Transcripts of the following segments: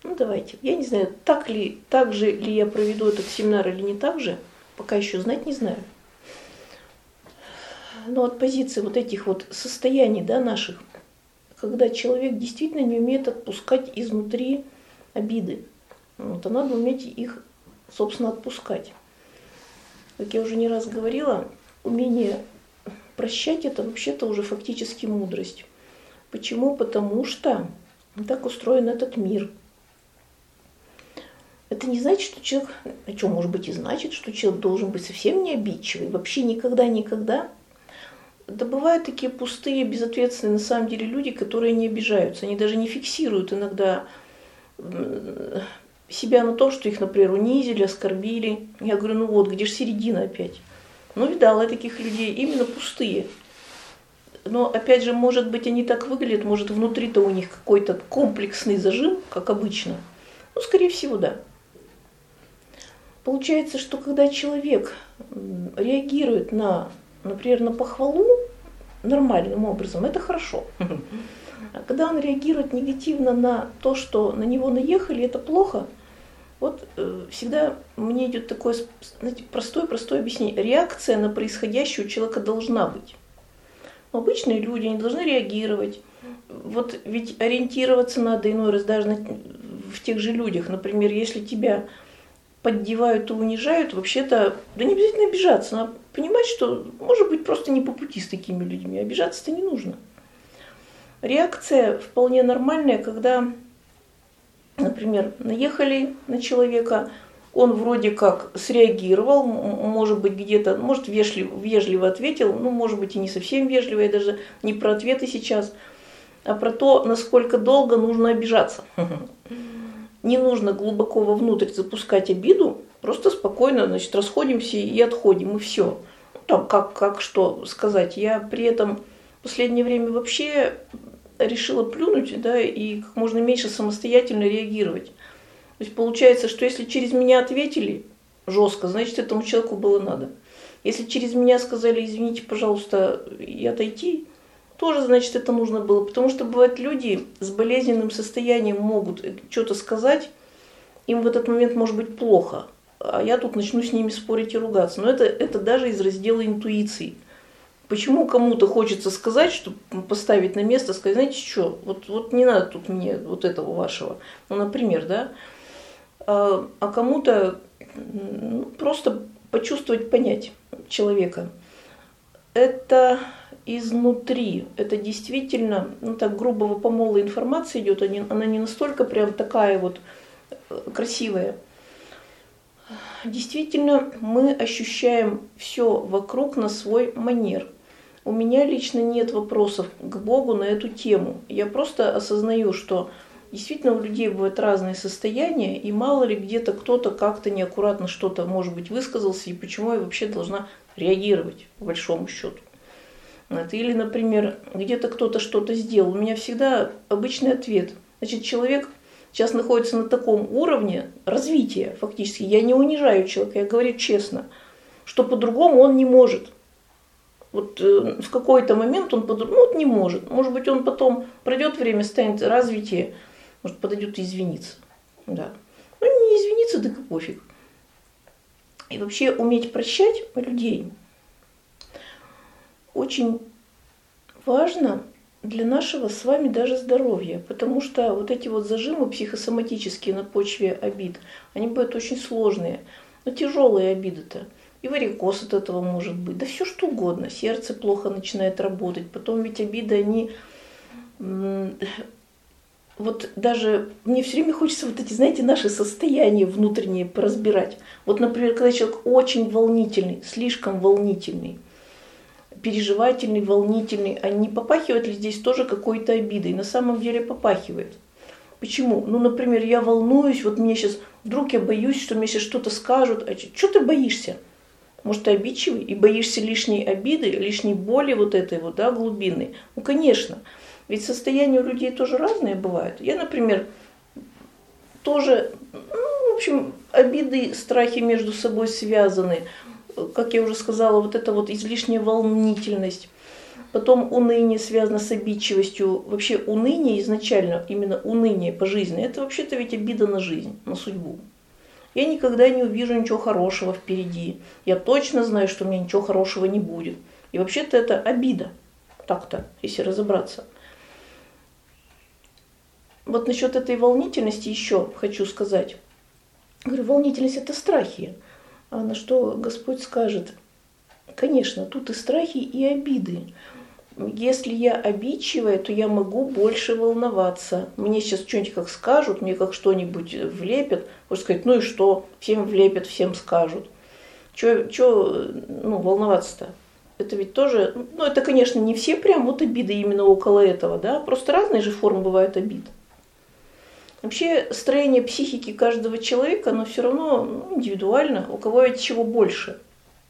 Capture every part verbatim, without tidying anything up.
Ну давайте, я не знаю, так ли, так же ли я проведу этот семинар или не так же, пока еще знать не знаю. Но от позиции вот этих вот состояний, да, наших, когда человек действительно не умеет отпускать изнутри обиды, вот, а надо уметь их, собственно, отпускать. Как я уже не раз говорила, умение прощать – это вообще-то уже фактически мудрость. Почему? Потому что так устроен этот мир. Это не значит, что человек, а что, может быть, и значит, что человек должен быть совсем не обидчивый, вообще никогда-никогда. Да бывают такие пустые, безответственные на самом деле люди, которые не обижаются. Они даже не фиксируют иногда себя на том, что их, например, унизили, оскорбили. Я говорю, ну вот, где же середина опять? Ну, видала я таких людей, именно пустые. Но, опять же, может быть, они так выглядят, может, внутри-то у них какой-то комплексный зажим, как обычно. Ну, скорее всего, да. Получается, что когда человек реагирует на, например, на похвалу нормальным образом, это хорошо. А когда он реагирует негативно на то, что на него наехали, это плохо. Вот э, всегда мне идет такое, знаете, простое-простое объяснение. Реакция на происходящее у человека должна быть. Но обычные люди не должны реагировать. Вот ведь ориентироваться надо иной раз даже на, в тех же людях. Например, если тебя поддевают и унижают, вообще-то, да не обязательно обижаться. Надо понимать, что может быть просто не по пути с такими людьми. Обижаться-то не нужно. Реакция вполне нормальная, когда, например, наехали на человека, он вроде как среагировал, может быть, где-то, может, вежливо, вежливо ответил, ну, может быть, и не совсем вежливо, я даже не про ответы сейчас, а про то, насколько долго нужно обижаться. Не нужно глубоко вовнутрь запускать обиду, просто спокойно, значит, расходимся и отходим, и все. Там, как, как что сказать, я при этом в последнее время вообще решила плюнуть, да, и как можно меньше самостоятельно реагировать. То есть получается, что если через меня ответили жестко, значит, этому человеку было надо. Если через меня сказали, извините, пожалуйста, и отойти, тоже, значит, это нужно было. Потому что бывают люди с болезненным состоянием могут что-то сказать, им в этот момент может быть плохо, а я тут начну с ними спорить и ругаться. Но это, это даже из раздела интуиции. Почему кому-то хочется сказать, чтобы поставить на место, сказать, знаете что, вот, вот не надо тут мне вот этого вашего, ну, например, да, а, а кому-то ну, просто почувствовать, понять человека. Это изнутри, это действительно, ну так грубого помола информация идет, она не настолько прям такая вот красивая. Действительно, мы ощущаем все вокруг на свой манер. У меня лично нет вопросов к Богу на эту тему. Я просто осознаю, что действительно у людей бывают разные состояния, и мало ли где-то кто-то как-то неаккуратно что-то, может быть, высказался, и почему я вообще должна реагировать, по большому счету. Или, например, где-то кто-то что-то сделал. У меня всегда обычный ответ. Значит, человек сейчас находится на таком уровне развития фактически. Я не унижаю человека, я говорю честно, что по-другому он не может. Вот э, в какой-то момент он по-другому, ну, вот не может. Может быть, он потом пройдет время, станет развитие, может, подойдет и извиниться. Да. Ну, не извиниться, так и пофиг. И вообще уметь прощать людей очень важно для нашего с вами даже здоровья, потому что вот эти вот зажимы психосоматические на почве обид, они бывают очень сложные, но тяжелые обиды-то. И варикоз от этого может быть, да все что угодно, сердце плохо начинает работать, потом ведь обиды, они, вот даже, мне все время хочется вот эти, знаете, наши состояния внутренние поразбирать. Вот, например, когда человек очень волнительный, слишком волнительный, переживательный, волнительный, а не попахивает ли здесь тоже какой-то обидой? На самом деле попахивает. Почему? Ну, например, я волнуюсь, вот мне сейчас, вдруг я боюсь, что мне сейчас что-то скажут. А что ты боишься? Может, ты обидчивый и боишься лишней обиды, лишней боли вот этой вот, да, глубинной? Ну, конечно. Ведь состояния у людей тоже разные бывают. Я, например, тоже, ну, в общем, обиды, страхи между собой связаны. Как я уже сказала, вот эта вот излишняя волнительность. Потом уныние связано с обидчивостью. Вообще уныние изначально, именно уныние по жизни, это вообще-то ведь обида на жизнь, на судьбу. Я никогда не увижу ничего хорошего впереди. Я точно знаю, что у меня ничего хорошего не будет. И вообще-то это обида. Так-то, если разобраться. Вот насчет этой волнительности еще хочу сказать. Говорю, волнительность – это страхи. А на что Господь скажет? Конечно, тут и страхи, и обиды. Если я обидчивая, то я могу больше волноваться. Мне сейчас что-нибудь как скажут, мне как что-нибудь влепят. Можно сказать, ну и что, всем влепят, всем скажут. Чего ну, волноваться-то? Это ведь тоже, ну это, конечно, не все прям вот обиды именно около этого, да, просто разные же формы бывают обид. Вообще строение психики каждого человека, оно все равно ну, индивидуально, у кого от чего больше.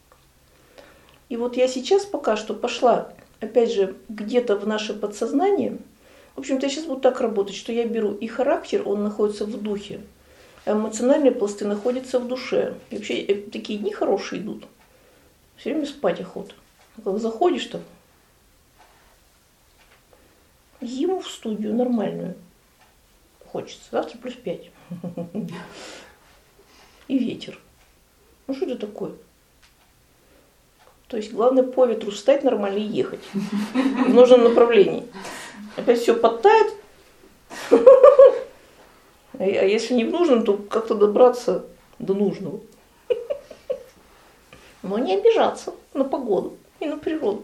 И вот я сейчас пока что пошла, опять же, где-то в наше подсознание. В общем-то, я сейчас буду так работать, что я беру и характер, он находится в духе, а эмоциональные пласты находятся в душе. И вообще такие дни хорошие идут. Все время спать охота. Как заходишь там, зиму в студию нормальную хочется. Завтра плюс пять. И ветер. Ну что это такое? То есть главное по ветру встать нормально и ехать в нужном направлении. Опять все подтает. А если не в нужном, то как-то добраться до нужного. Но не обижаться на погоду и на природу.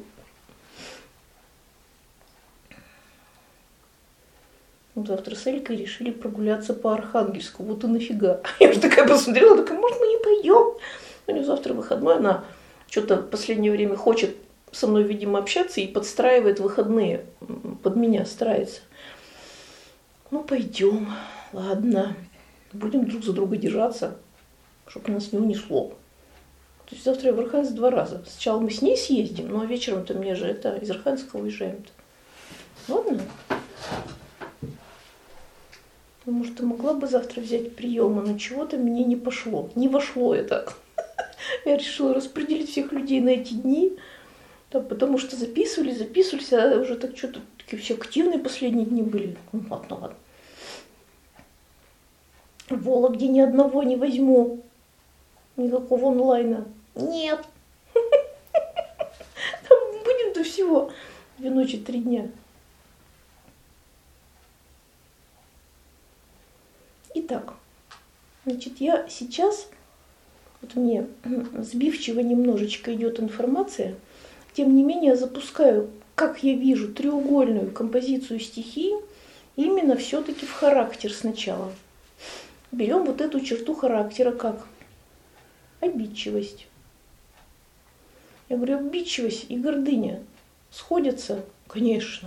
Вот завтра с Элькой решили прогуляться по Архангельску. Вот и нафига. Я уже такая посмотрела, такая, может, мы не пойдем? У нее завтра выходной, она что-то в последнее время хочет со мной, видимо, общаться и подстраивает выходные. Под меня старается. Ну, пойдем. Ладно. Будем друг за друга держаться, чтобы нас не унесло. То есть завтра я в Архангельск два раза. Сначала мы с ней съездим, но вечером-то мне же это из Архангельска уезжаем-то. Ладно? Ну, может, ты могла бы завтра взять приемы, но чего-то мне не пошло. Не вошло это. Я решила распределить всех людей на эти дни, да, потому что записывались, записывались, а уже так что-то такие все активные последние дни были. Ну ладно, ладно. В Вологде ни одного не возьму. Никакого онлайна. Нет. Там будем-то всего две ночи, три дня. Итак, значит, я сейчас, вот мне сбивчиво немножечко идет информация, тем не менее запускаю, как я вижу, треугольную композицию стихий именно все-таки в характер сначала. Берем вот эту черту характера как обидчивость. Я говорю, обидчивость и гордыня сходятся? Конечно.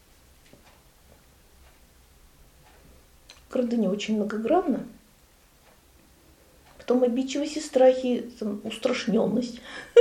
Гордыня очень многогранна. Потом обидчивость и страхи, там, устрашненность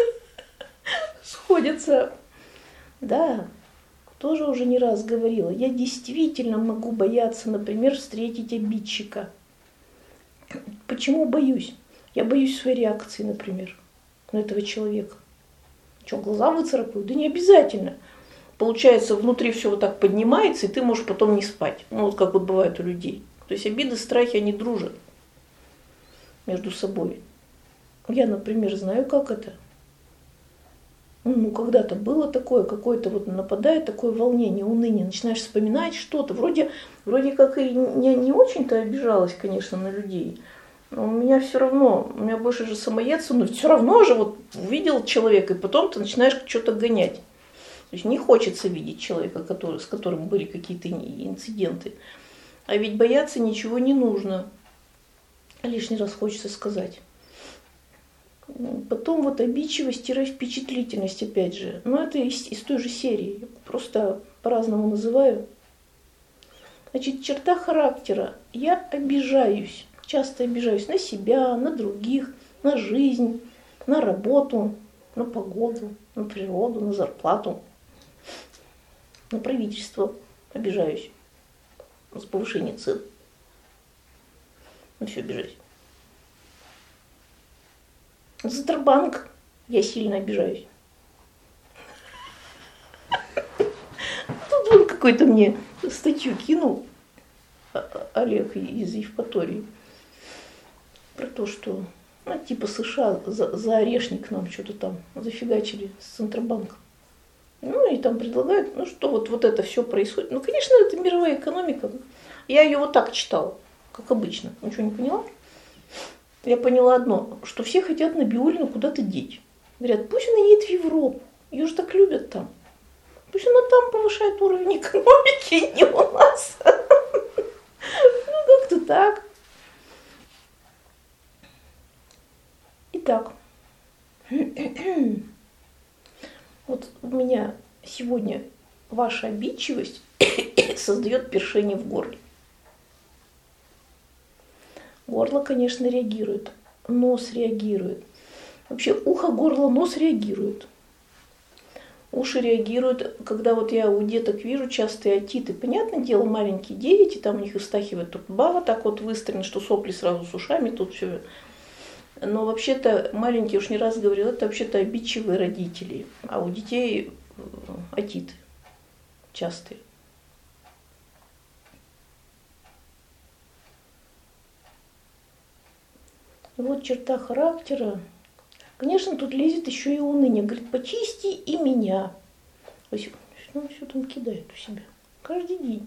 сходятся. Да, тоже уже не раз говорила. Я действительно могу бояться, например, встретить обидчика. Почему боюсь? Я боюсь своей реакции, например, на этого человека. Что, глаза выцарапаю? Да не обязательно. Получается, внутри все вот так поднимается, и ты можешь потом не спать. Ну, вот как вот бывает у людей. То есть обиды, страхи, они дружат между собой. Я, например, знаю, как это. Ну, когда-то было такое, какое-то вот нападает такое волнение, уныние. Начинаешь вспоминать что-то. Вроде, вроде как и не, не очень-то обижалась, конечно, на людей. Но у меня все равно, у меня больше же самоедство, но все равно же вот увидел человека, и потом ты начинаешь что-то гонять. То есть не хочется видеть человека, который, с которым были какие-то инциденты. А ведь бояться ничего не нужно. Лишний раз хочется сказать. Потом вот обидчивость-впечатлительность, опять же. Но это из, из той же серии. Просто по-разному называю. Значит, черта характера. Я обижаюсь. Часто обижаюсь на себя, на других, на жизнь, на работу, на погоду, на природу, на зарплату, на правительство. Обижаюсь. С повышением цен. На все обижаюсь. На Сбербанк я сильно обижаюсь. какую-то мне статью кинул Олег из Евпатории про то, что ну, типа США за, за орешник нам что-то там зафигачили с Центробанком. Ну и там предлагают, ну что вот, вот это все происходит. Ну, конечно, это мировая экономика. Я ее вот так читала, как обычно. Ничего не поняла. Я поняла одно, что все хотят Набиуллину куда-то деть. Говорят, пусть она едет в Европу. Ее же так любят там. Пусть она там повышает уровень экономики, не у нас. Ну, как-то так. Итак. Вот у меня сегодня ваша обидчивость создает першение в горле. Горло, конечно, реагирует, нос реагирует. Вообще ухо, горло, нос реагируют. Уши реагируют, когда вот я у деток вижу частые отиты. Понятное дело, маленькие дети, там у них истахивает тут баба так вот выстроена, что сопли сразу с ушами, тут все. Но вообще-то, маленькие, уж не раз говорил, это вообще-то обидчивые родители. А у детей отиты частые. И вот черта характера. Конечно, тут лезет еще и уныние. Говорит, почисти и меня. Ой, ну, все там кидает у себя. Каждый день.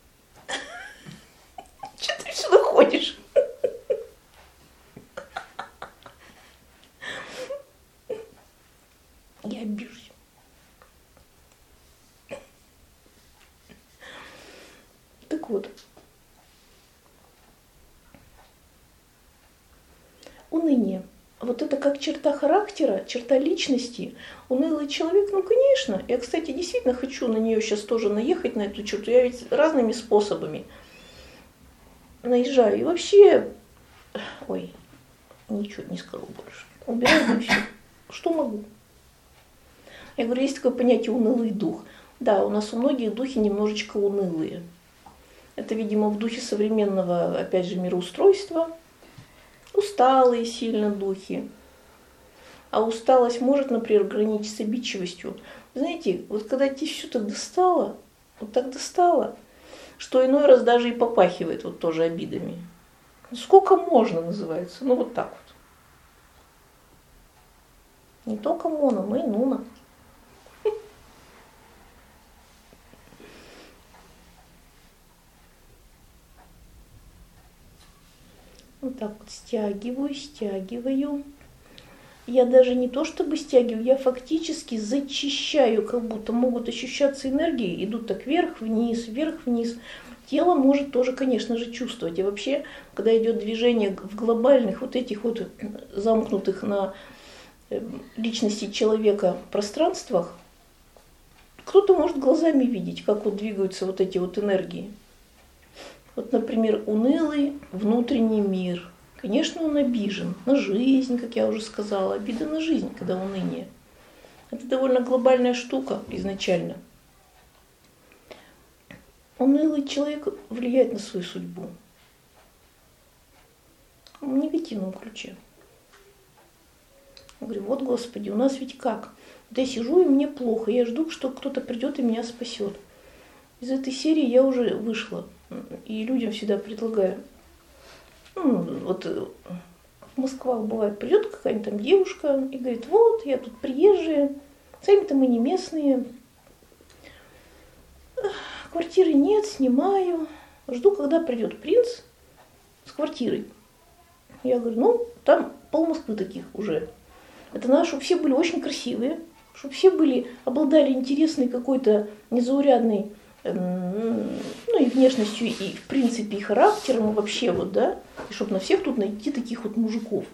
Че ты сюда ходишь? Я обижусь. Так вот. Уныние. Вот это как черта характера, черта личности. Унылый человек, ну, конечно. Я, кстати, действительно хочу на нее сейчас тоже наехать, на эту черту. Я ведь разными способами наезжаю. И вообще, ой, ничего не скажу больше. Убираю все, что могу. Я говорю, есть такое понятие унылый дух. Да, у нас у многих духи немножечко унылые. Это, видимо, в духе современного, опять же, мироустройства. Усталые сильно духи. А усталость может, например, граничить с обидчивостью. Знаете, вот когда тебе все так достало, вот так достало, что иной раз даже и попахивает вот тоже обидами. Сколько можно, называется. Ну вот так вот. Не только Мона, но и Нуна. Вот так вот стягиваю, стягиваю. Я даже не то чтобы стягиваю, я фактически зачищаю, как будто могут ощущаться энергии, идут так вверх-вниз, вверх-вниз. Тело может тоже, конечно же, чувствовать. И вообще, когда идет движение в глобальных вот этих вот замкнутых на личности человека пространствах, кто-то может глазами видеть, как вот двигаются вот эти вот энергии. Вот, например, унылый внутренний мир. Конечно, он обижен на жизнь, как я уже сказала. Обида на жизнь, когда уныние. Это довольно глобальная штука изначально. Унылый человек влияет на свою судьбу. В негативном ключе. Я говорю, вот, Господи, у нас ведь как? Вот я сижу, и мне плохо. Я жду, что кто-то придет и меня спасет. Из этой серии я уже вышла. И людям всегда предлагаю. Ну, вот в Москвах бывает, придет какая-нибудь там девушка и говорит, вот, я тут приезжая, сами-то мы не местные, квартиры нет, снимаю, жду, когда придет принц с квартирой. Я говорю, ну, там пол Москвы таких уже. Это надо, чтобы все были очень красивые, чтобы все были, обладали интересной какой-то незаурядной, ну и внешностью, и в принципе, и характером, и вообще вот, да, и чтобы на всех тут найти таких вот мужиков.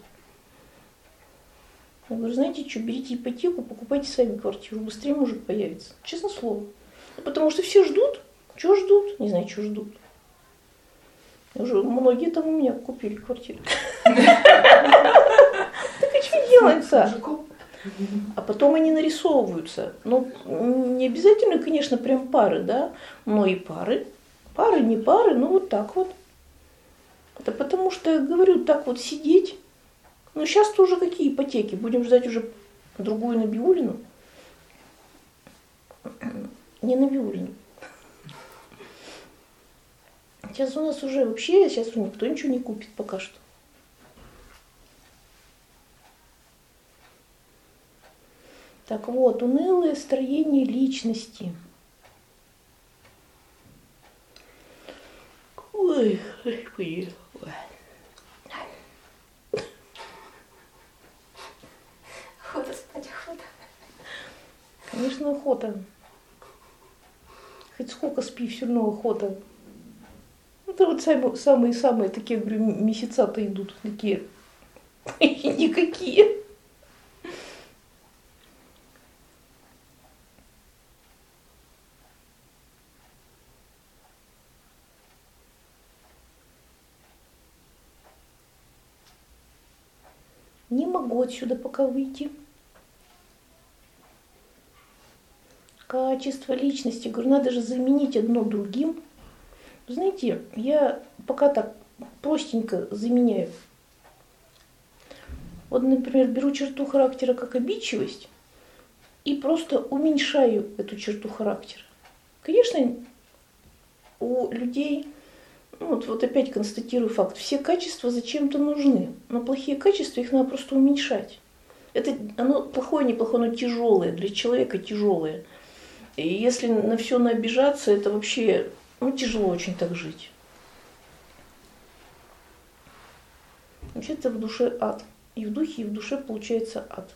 Я говорю, знаете что, берите ипотеку, покупайте сами квартиру, быстрее мужик появится. Честное слово. Потому что все ждут. Чего ждут? Не знаю, что ждут. Уже многие там у меня купили квартиру. Так и что делается? А потом они нарисовываются. Ну, не обязательно, конечно, прям пары, да, но и пары. Пары, не пары, ну вот так вот. Это потому что, я говорю, так вот сидеть. Ну, сейчас-то уже какие ипотеки? Будем ждать уже другую Набиуллину? Не Набиуллину. Сейчас у нас уже вообще, сейчас никто ничего не купит пока что. Так вот, унылое строение личности. Ой, ой, ой. Охота спать, охота. Конечно, охота. Хоть сколько спи, все равно охота. Это вот самые-самые такие, говорю, месяца-то идут, такие никакие. Не могу отсюда пока выйти. Качество личности. Говорю, надо же заменить одно другим. Знаете, я пока так простенько заменяю. Вот, например, беру черту характера как обидчивость и просто уменьшаю эту черту характера. Конечно, у людей, ну вот, вот опять констатирую факт, все качества зачем-то нужны, но плохие качества их надо просто уменьшать. Это, оно плохое, неплохое, оно тяжелое, для человека тяжелое. И если на все наобижаться, это вообще, ну, тяжело очень так жить. Вообще это в душе ад. И в духе, и в душе получается ад.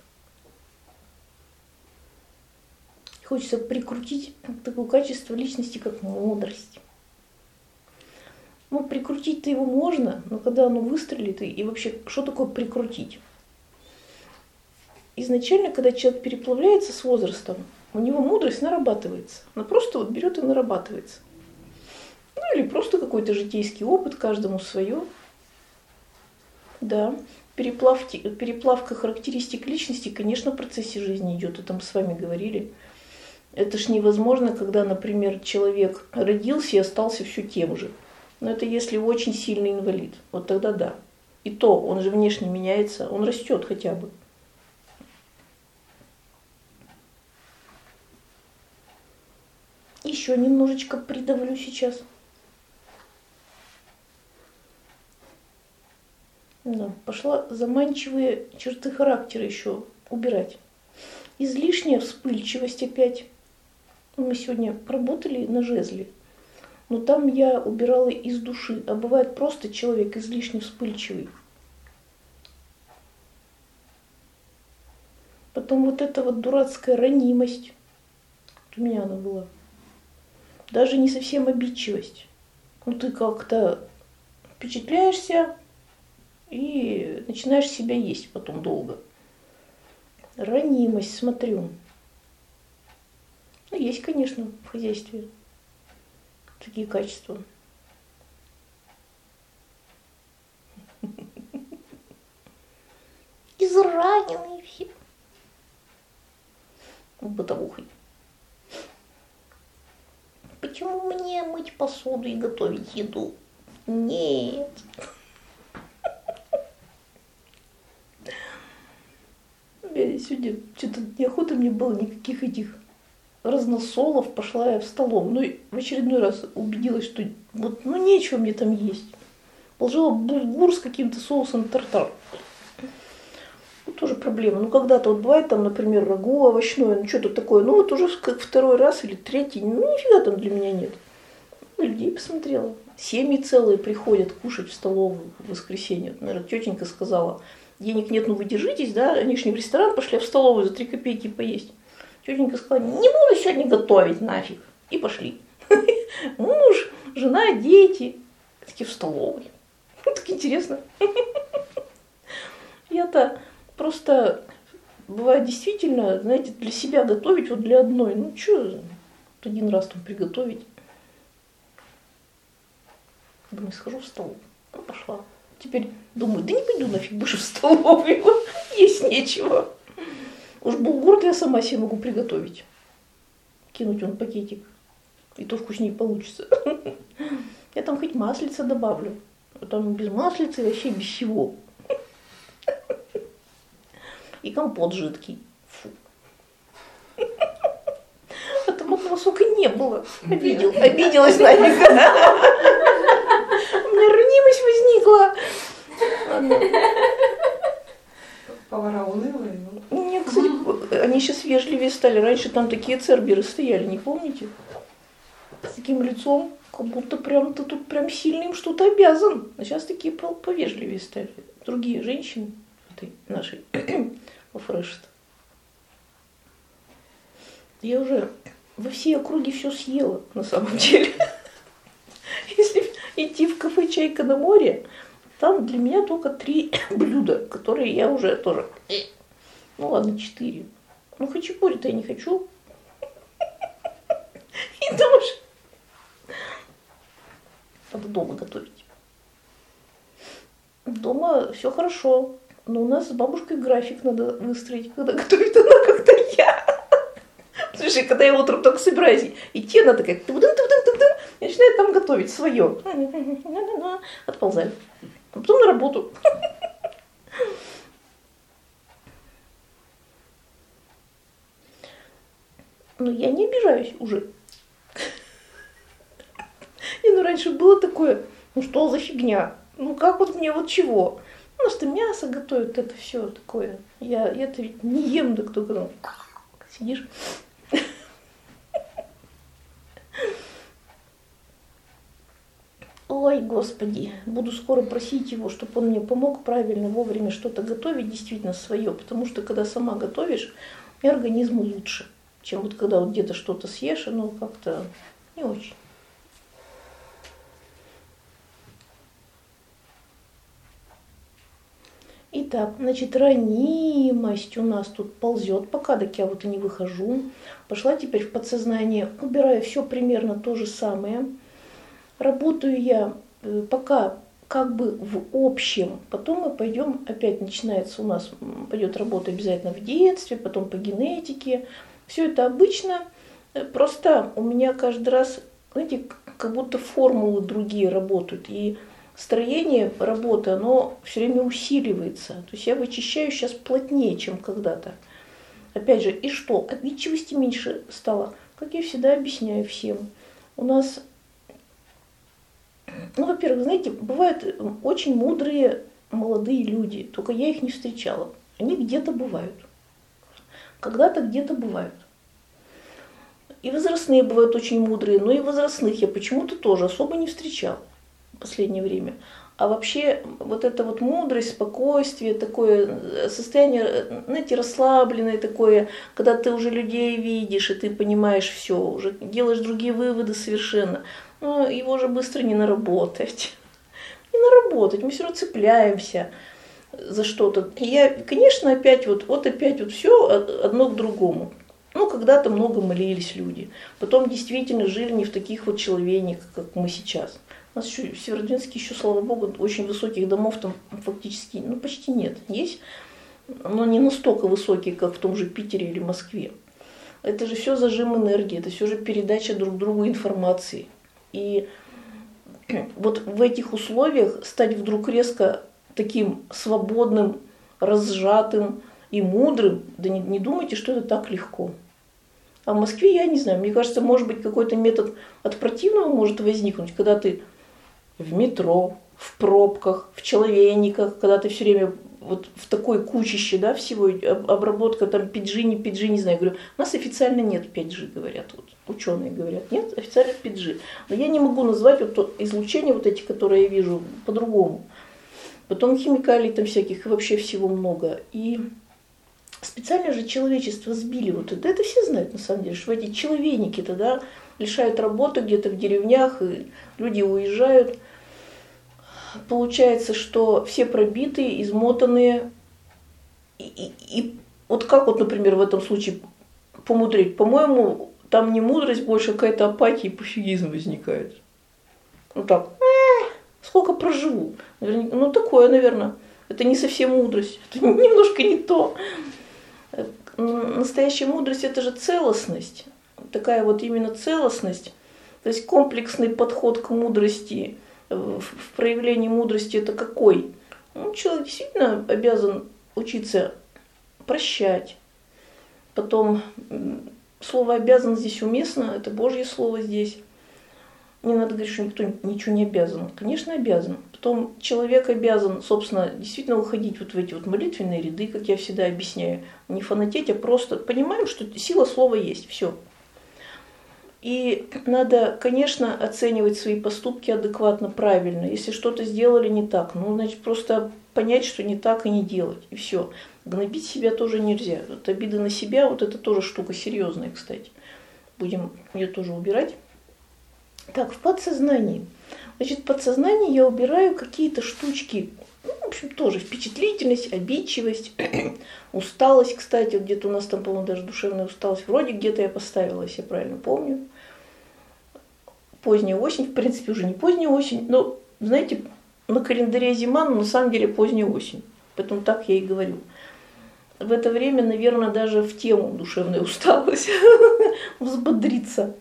Хочется прикрутить такое качество личности, как мудрость. Ну, прикрутить-то его можно, но когда оно выстрелит, и, и вообще, что такое прикрутить? Изначально, когда человек переплавляется с возрастом, у него мудрость нарабатывается. Она просто вот берет и нарабатывается. Ну или просто какой-то житейский опыт, каждому свое. Да, переплавки, переплавка характеристик личности, конечно, в процессе жизни идет, это мы с вами говорили. Это ж невозможно, когда, например, человек родился и остался все тем же. Но это если очень сильный инвалид, вот тогда да. И то, он же внешне меняется, он растет хотя бы. Еще немножечко придавлю сейчас. Да, пошла заманчивые черты характера еще убирать. Излишняя вспыльчивость опять. Мы сегодня работали на жезле, но там я убирала из души. А бывает просто человек излишне вспыльчивый. Потом вот эта вот дурацкая ранимость. Вот у меня она была. Даже не совсем обидчивость. Ну ты как-то впечатляешься и начинаешь себя есть потом долго. Ранимость, смотрю. Ну, есть, конечно, в хозяйстве такие качества. Израненные все. Бытовухой. Почему мне мыть посуду и готовить еду? Нет. Сегодня что-то неохота мне было никаких этих разносолов. Пошла я в столовую. Ну и в очередной раз убедилась, что вот, ну нечего мне там есть. Положила булгур с каким-то соусом тартар. Ну, тоже проблема. Ну когда-то вот бывает там, например, рагу овощное, ну что-то такое. Ну вот уже как второй раз или третий, ну нифига там для меня нет. Людей посмотрела. Семьи целые приходят кушать в столовую в воскресенье. Наверное, тетенька сказала, денег нет, ну вы держитесь, да, они ж не в ресторан пошли, а в столовую за три копейки поесть. Тетенька сказала, не буду сегодня готовить нафиг. И пошли. Муж, жена, дети. Такие в столовой. Так интересно. Я-то просто, бывает действительно, знаете, для себя готовить, вот для одной. Ну что, один раз там приготовить. Думаю, схожу в столовую. Ну, пошла. Теперь думаю, да не пойду нафиг больше в столовую. Есть нечего. Уж булгур я сама себе могу приготовить. Кинуть он пакетик. И то вкуснее получится. Я там хоть маслица добавлю. А там без маслицы вообще без всего. И компот жидкий. Фу. А томатного сока не было. Обидел, обиделась нафиг. могла. Ладно. Повара унылые. Ну. Нет, кстати, они сейчас вежливее стали. Раньше там такие церберы стояли, не помните? С таким лицом, как будто прям ты тут прям сильно им что-то обязан. А сейчас такие повежливее стали. Другие женщины, этой нашей, во фреш-то. Я уже во всей округе все съела, на самом деле. Если идти в кафе «Чайка на море», там для меня только три блюда, которые я уже тоже... Ну ладно, четыре. Ну хачапури-то я не хочу. И думаешь, надо дома готовить. Дома все хорошо, но у нас с бабушкой график надо выстроить, когда готовит она, когда я. Слушай, когда я утром только собираюсь идти, она такая, тудым-тудым-тудым, и начинает там готовить свое. Отползаю. А потом на работу. Но я не обижаюсь уже. И ну раньше было такое, ну что за фигня? Ну как вот мне вот чего? Ну что мясо готовят, это все такое. Я это ведь не ем, так только ну, сидишь. Ой, Господи, буду скоро просить его, чтобы он мне помог правильно вовремя что-то готовить, действительно свое, потому что когда сама готовишь, и организму лучше, чем вот когда вот где-то что-то съешь, оно как-то не очень. Итак, значит, ранимость у нас тут ползет, пока так я вот и не выхожу. Пошла теперь в подсознание, убираю все примерно то же самое. Работаю я пока как бы в общем, потом мы пойдем, опять начинается у нас, пойдет работа обязательно в детстве, потом по генетике. Все это обычно, просто у меня каждый раз, знаете, как будто формулы другие работают. И строение работы, оно все время усиливается. То есть я вычищаю сейчас плотнее, чем когда-то. Опять же, и что? Обидчивости меньше стало. Как я всегда объясняю всем. У нас... Ну, во-первых, знаете, бывают очень мудрые молодые люди, только я их не встречала. Они где-то бывают. Когда-то где-то бывают. И возрастные бывают очень мудрые, но и возрастных я почему-то тоже особо не встречала в последнее время. А вообще вот эта вот мудрость, спокойствие, такое состояние, знаете, расслабленное такое, когда ты уже людей видишь, и ты понимаешь все, уже делаешь другие выводы совершенно. Но его же быстро не наработать. Не наработать, мы все равно цепляемся за что-то. И я, конечно, опять вот, вот опять вот все одно к другому. Ну, когда-то много молились люди. Потом действительно жили не в таких вот человейниках, как мы сейчас. У нас еще в Северодвинске еще, слава богу, очень высоких домов там фактически, ну, почти нет. Есть, но не настолько высокие, как в том же Питере или Москве. Это же все зажим энергии, это все же передача друг другу информации. И вот в этих условиях стать вдруг резко таким свободным, разжатым и мудрым, да не, не думайте, что это так легко. А в Москве, я не знаю, мне кажется, может быть, какой-то метод от противного может возникнуть, когда ты в метро, в пробках, в человейниках, когда ты все время вот в такой кучище, да, всего, обработка там пять джи, не пять джи, не знаю, говорю, у нас официально нет пять джи, говорят, вот, ученые говорят, нет, официально пять джи. Но я не могу назвать вот то излучения вот эти, которые я вижу, по-другому. Потом химикалий там всяких, и вообще всего много. И специально же человечество сбили вот это, это все знают на самом деле, что эти человейники-то, да, лишают работы где-то в деревнях, и люди уезжают. Получается, что все пробитые, измотанные. И, и, и вот как вот, например, в этом случае помудрить? По-моему, там не мудрость, больше какая-то апатия и пофигизм возникает. Ну так, сколько проживу? Наверняка, ну такое, наверное. Это не совсем мудрость, это немножко не то. Настоящая мудрость – это же целостность. Такая вот именно целостность. То есть комплексный подход к мудрости, в проявлении мудрости это какой? Ну, человек действительно обязан учиться прощать. Потом слово «обязан» здесь уместно, это Божье слово здесь. Не надо говорить, что никто ничего не обязан. Конечно, обязан. Потом человек обязан, собственно, действительно уходить вот в эти вот молитвенные ряды, как я всегда объясняю. Не фанатеть, а просто понимаем, что сила слова есть, все. И надо, конечно, оценивать свои поступки адекватно, правильно. Если что-то сделали не так, ну, значит, просто понять, что не так, и не делать, и все. Гнобить себя тоже нельзя. Вот обиды на себя, вот это тоже штука серьезная, кстати. Будем ее тоже убирать. Так, в подсознании. Значит, в подсознании я убираю какие-то штучки, ну, в общем, тоже впечатлительность, обидчивость, усталость, кстати, вот где-то у нас там, по-моему, даже душевная усталость, вроде где-то я поставила, если я правильно помню. Поздняя осень, в принципе, уже не поздняя осень, но, знаете, на календаре зима, но на самом деле поздняя осень, поэтому так я и говорю. В это время, наверное, даже в тему душевная усталость взбодриться.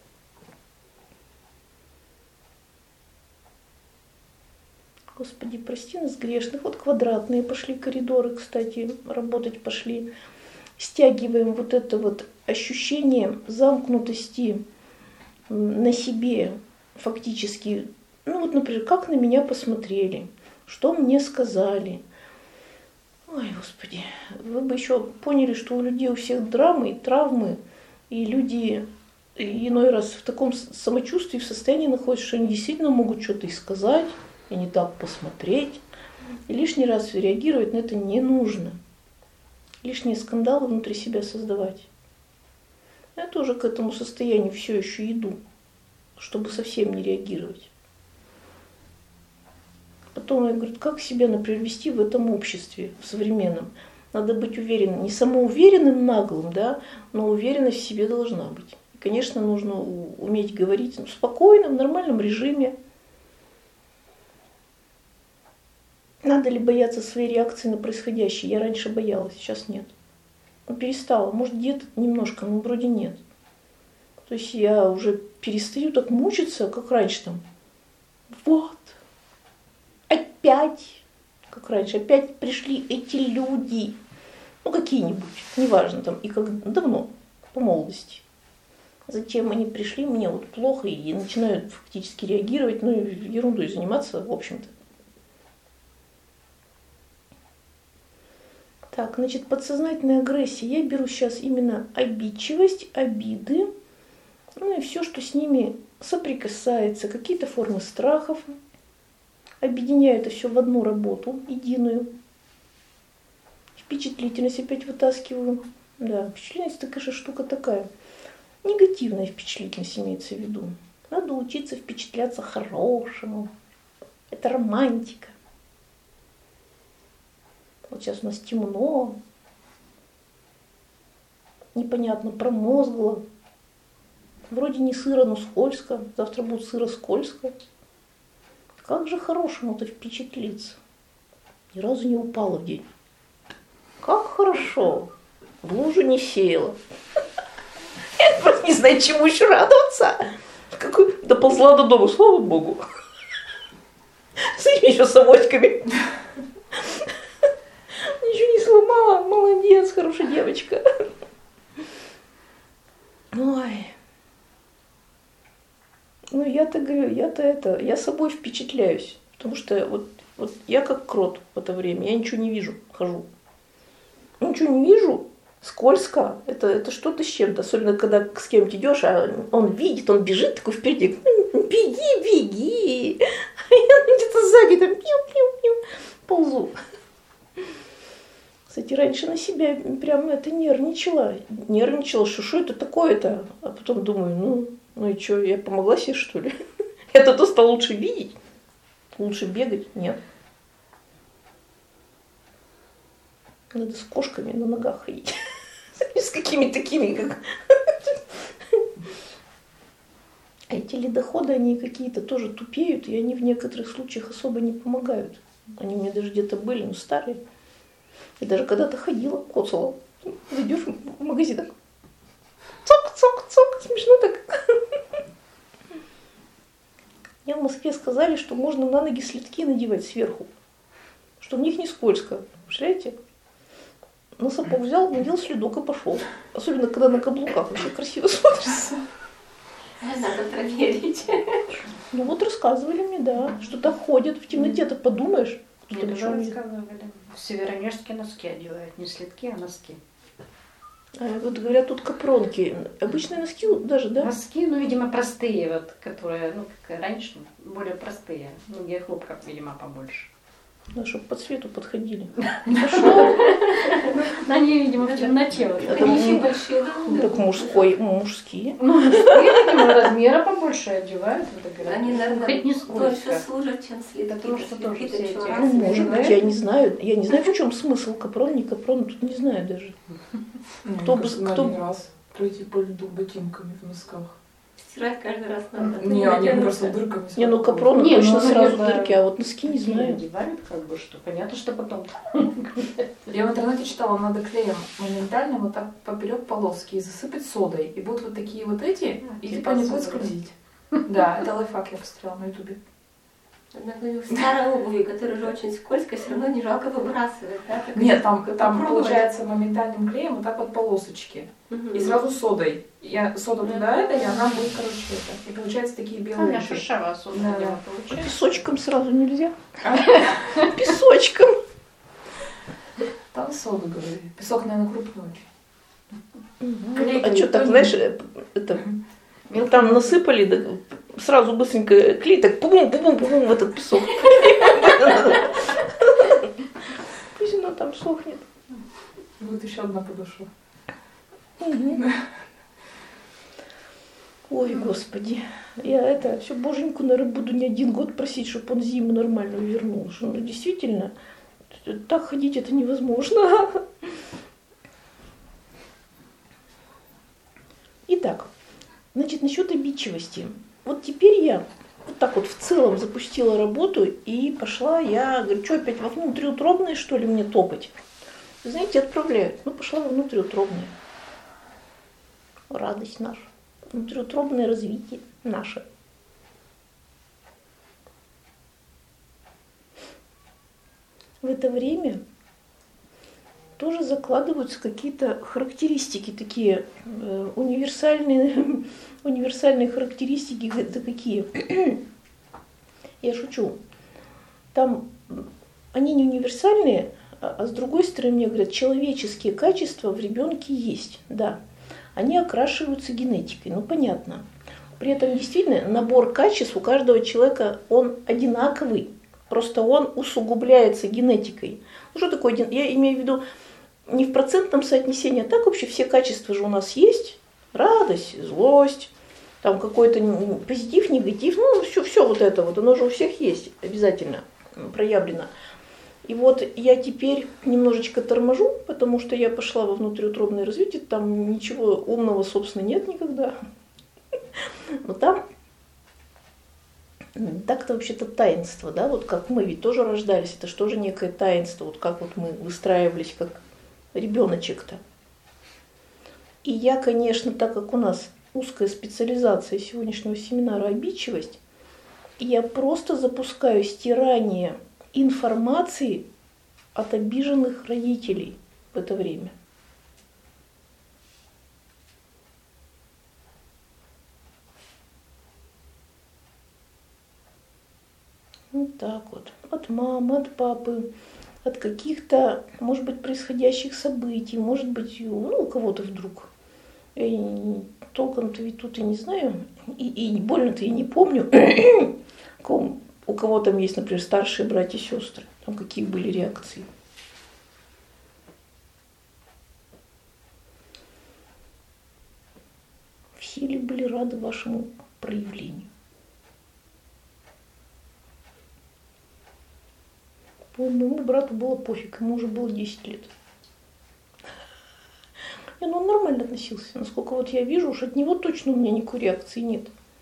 Господи, прости нас грешных. Вот квадратные пошли коридоры, кстати, работать пошли. Стягиваем вот это вот ощущение замкнутости на себе фактически. Ну вот, например, как на меня посмотрели, что мне сказали. Ой, Господи, вы бы еще поняли, что у людей у всех драмы и травмы, и люди иной раз в таком самочувствии, в состоянии находятся, что они действительно могут что-то и сказать, и не так посмотреть. И лишний раз реагировать на это не нужно. Лишние скандалы внутри себя создавать. Я тоже к этому состоянию все еще иду, чтобы совсем не реагировать. Потом я говорю, как себя, например, вести в этом обществе, в современном. Надо быть уверенным, не самоуверенным, наглым, да, но уверенность в себе должна быть. И, конечно, нужно уметь говорить в спокойном, нормальном режиме. Надо ли бояться своей реакции на происходящее? Я раньше боялась, сейчас нет. Ну, перестала. Может, где-то немножко, но вроде нет. То есть я уже перестаю так мучиться, как раньше там. Вот. Опять, как раньше, опять пришли эти люди. Ну, какие-нибудь, неважно, там, и как давно, по молодости. Зачем они пришли, мне вот плохо, и начинают фактически реагировать, ну, и ерундой заниматься, в общем-то. Так, значит, подсознательная агрессия. Я беру сейчас именно обидчивость, обиды, ну и все, что с ними соприкасается, какие-то формы страхов. Объединяю это все в одну работу, единую. Впечатлительность опять вытаскиваю. Да, впечатлительность такая же штука такая. Негативная впечатлительность имеется в виду. Надо учиться впечатляться хорошему. Это романтика. Вот сейчас у нас темно, непонятно, промозгло. Вроде не сыро, но скользко. Завтра будет сыро-скользко. Как же хорошему-то впечатлиться. Ни разу не упала в день. Как хорошо. В лужу не сеяла. Я просто не знаю, чему еще радоваться. Какой... Доползла до дома, слава богу. С этими еще совочками. Ничего не сломала, молодец, хорошая девочка. Ой. Ну, я-то говорю, я-то это, я собой впечатляюсь. Потому что вот, вот я как крот в это время, я ничего не вижу, хожу. Ничего не вижу, скользко, это, это что-то с чем-то. Особенно, когда с кем-то идешь, а он видит, он бежит такой впереди. Беги, беги. А я где-то сзади там пью-пью-пью, ползу. Кстати, раньше на себя прям это нервничала. Нервничала, что что это такое-то? А потом думаю, ну, ну и что, я помогла себе, что ли? Я-то стал лучше видеть, лучше бегать? Нет. Надо с кошками на ногах ходить. С какими такими, как... А эти ледоходы, они какие-то тоже тупеют, и они в некоторых случаях особо не помогают. Они у меня даже где-то были, но старые. И даже когда-то ходила, коцала. Зайдешь в магазин, так цок-цок-цок, смешно так. Мне в Москве сказали, что можно на ноги следки надевать сверху, что в них не скользко. Представляете? На сапог взял, надел следок и пошел. Особенно, когда на каблуках вообще красиво смотрится. Надо проверить. Ну вот рассказывали мне, да, что так ходят в темноте-то, подумаешь. Мне Кто-то тоже еще видит. рассказывали. В Северонежске носки одевают, не следки, а носки. А вот говорят, тут капронки. Обычные носки даже, да? Носки, ну, видимо, простые, вот, которые, ну, как раньше, более простые. Ну, где хлопков, видимо, побольше. Да, чтобы по цвету подходили. Они, видимо, в темноте. вот. Это Они м- большие, да? Так мужской, мужские. Ну, мужские, видимо, размера побольше одевают. вот так говорят. Они, наверное, Хоть не дольше сколько. служат, чем следки. Потому что Следки тоже это все эти чё, Ну, раз, может да? быть, я не знаю. Я не знаю, в чем смысл капрон, не капрон, тут не знаю даже. Ну, Кто мне бы- кажется, кто- на один раз пройти по льду ботинками в носках. Стирать каждый раз надо. Не, они Натянуться. просто дырками. Не, ну сразу. капрон Не, точно ну, сразу наверное, дырки, а вот носки не Такие знаю. одевают, как бы, что понятно, что потом. Я в интернете читала, надо клеем моментально вот так поперек полоски и засыпать содой. И будут вот такие вот эти, А, и типа типа они будут сода, да? скользить. Да, это лайфхак я посмотрела на ютубе. Однако в старой обуви, которая уже очень скользкая, все равно не жалко выбрасывать, да? как Нет, это- там, как там попробовать. получается моментальным клеем вот так вот полосочки. Мгм. И сразу содой. Я соду туда это, и она будет, короче, это. И получается такие А, у белые. меня ши- шершавая сода Да, дело да. получается. Песочком сразу нельзя. Песочком. Там соду, говорили. Песок, наверное, крупный очень. Клей А что так, тоненький. знаешь, э, это, ну, там насыпали, да, сразу быстренько клей, так пум-пум-пум в этот песок. Пусть оно там сохнет. Будет еще одна подошва. Мгм. Ой, господи. Я это все боженьку, наверное, буду не один год просить, чтобы он зиму нормальную вернул. Что, ну, действительно, так ходить это невозможно. Итак, значит, насчет обидчивости. Вот теперь я вот так вот в целом запустила работу и пошла, я говорю, что опять во внутриутробное, что ли, мне топать? Вы знаете, отправляют. Ну, пошла во внутриутробное. Радость наша. Внутриутробное развитие наше. В это время тоже закладываются какие-то характеристики такие, э, универсальные, универсальные характеристики, это какие? Я шучу. Там они не универсальные, а, а с другой стороны мне говорят, человеческие качества в ребенке есть, да. Они окрашиваются генетикой, ну понятно. При этом действительно набор качеств у каждого человека, он одинаковый, просто он усугубляется генетикой. Ну что такое, ген- я имею в виду не в процентном соотнесении, а так вообще все качества же у нас есть. Радость, злость, там какой-то н- позитив, негатив, ну все, все вот это вот, оно же у всех есть обязательно проявлено. И вот я теперь немножечко торможу, потому что я пошла во внутриутробное развитие, там ничего умного, собственно, нет никогда. Но там так-то вообще-то таинство, да, вот как мы ведь тоже рождались, это что же некое таинство, вот как вот мы выстраивались как ребеночек-то. И я, конечно, так как у нас узкая специализация сегодняшнего семинара обидчивость, я просто запускаю стирание информации от обиженных родителей в это время. Вот так вот. От мамы, от папы, от каких-то, может быть, происходящих событий, может быть, ну, у кого-то вдруг. Я и толком-то ведь тут и не знаю, и, и больно-то и не помню, у кого там есть, например, старшие братья и сестры, там какие были реакции. Все ли были рады вашему проявлению? Моему брату было пофиг, ему уже было десять лет. Не, ну он нормально относился. Насколько вот я вижу, уж от него точно у меня никакой реакции нет.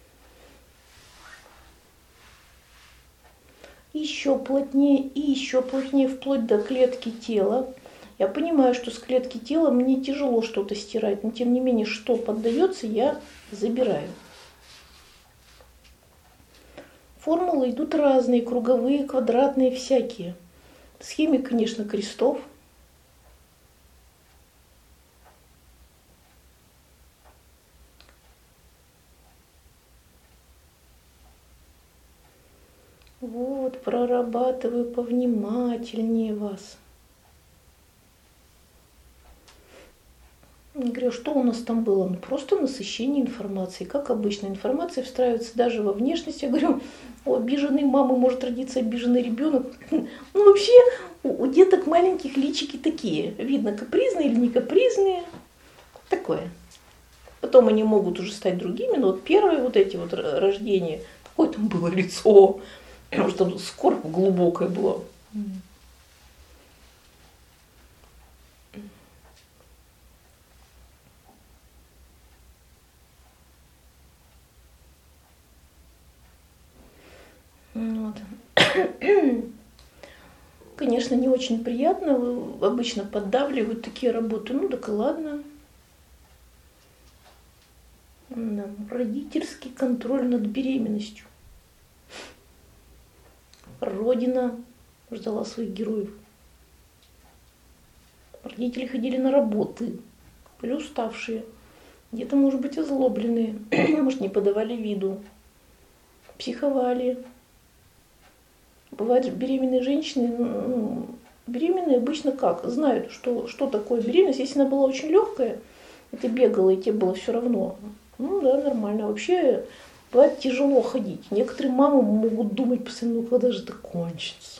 Еще плотнее и еще плотнее, вплоть до клетки тела. Я понимаю, что с клетки тела мне тяжело что-то стирать, но тем не менее, что поддается, я забираю. Формулы идут разные, круговые, квадратные, всякие. В схеме, конечно, крестов. прорабатываю повнимательнее вас. Я говорю, что у нас там было? Ну, просто насыщение информацией. Как обычно, информация встраивается даже во внешность. Я говорю, у обиженной мамы может родиться обиженный ребенок. Ну, вообще, у, у деток маленьких личики такие. Видно, капризные или не капризные. Такое. Потом они могут уже стать другими, но вот первые вот эти вот рождения, какое там было лицо, потому что там скорбь глубокая была. Вот. Конечно, не очень приятно, обычно поддавливают такие работы, ну так и ладно. Да. Родительский контроль над беременностью. Родина ждала своих героев. Родители ходили на работы, были уставшие, где-то, может быть, озлобленные, может, не подавали виду, психовали. Бывают беременные женщины, ну, беременные обычно как? Знают, что, что такое беременность. Если она была очень легкая, и ты бегала, и тебе было все равно. Ну да, нормально. Вообще бывает тяжело ходить. Некоторые мамы могут думать постоянно, ну когда же это кончится?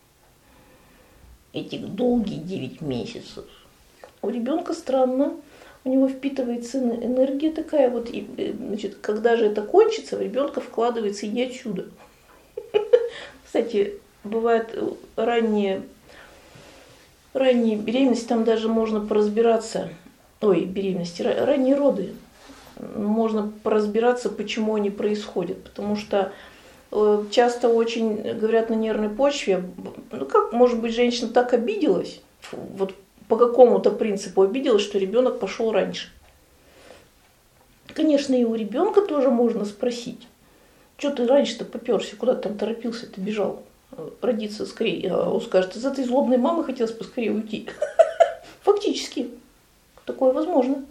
Эти долгие девять месяцев. У ребенка странно. У него впитывается энергия такая. Вот, и, значит, когда же это кончится, в ребенка вкладывается иди отсюда. Кстати, бывает ранние, ранние беременности, там даже можно поразбираться, ой, беременности, ранние роды, можно поразбираться, почему они происходят, потому что часто очень говорят на нервной почве, ну как, может быть, женщина так обиделась, вот по какому-то принципу обиделась, что ребенок пошел раньше. Конечно, и у ребенка тоже можно спросить. Что ты раньше-то попёрся, куда ты там торопился, ты бежал родиться скорее. А он скажет, из этой злобной мамы хотелось поскорее уйти. Фактически, такое возможно.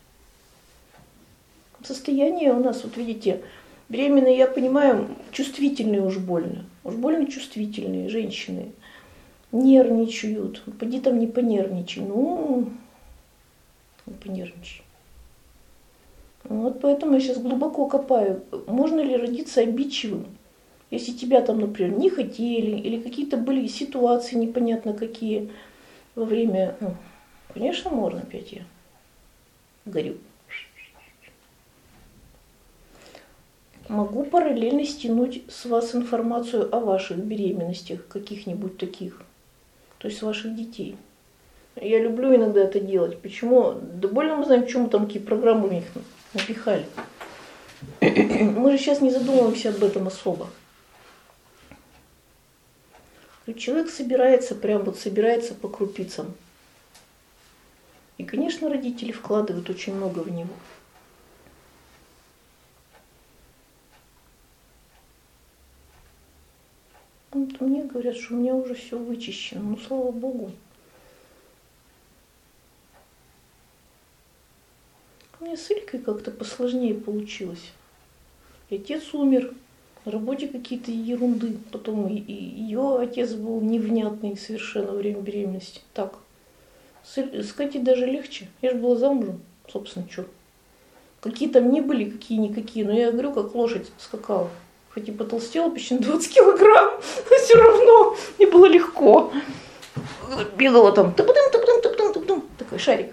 Состояние у нас, вот видите, беременные, я понимаю, чувствительные уж больно. Уж больно чувствительные женщины. Нервничают. Поди там не понервничай. Ну, не понервничай. Вот поэтому я сейчас глубоко копаю, можно ли родиться обидчивым, если тебя там, например, не хотели, или какие-то были ситуации непонятно какие во время... Ну, конечно, можно, опять я горю. Могу параллельно стянуть с вас информацию о ваших беременностях, каких-нибудь таких, то есть ваших детей. Я люблю иногда это делать. Почему? Да больно мы знаем, почему там такие программы у них напихали. Мы же сейчас не задумываемся об этом особо. Человек собирается, прям вот собирается по крупицам. И, конечно, родители вкладывают очень много в него. Вот мне говорят, что у меня уже все вычищено. Ну, слава Богу. У меня с Илькой как-то посложнее получилось. И отец умер, на работе какие-то ерунды. Потом и, и ее отец был невнятный совершенно во время беременности. Так, с, с Катей даже легче. Я же была замужем, собственно, что. Какие там ни были, какие-никакие. Но я говорю, как лошадь скакала. Хоть и потолстела почти на двадцать килограмм, но все равно мне было легко. Бегала там, тупдум, тупдум, тупдум, тупдум, такой шарик.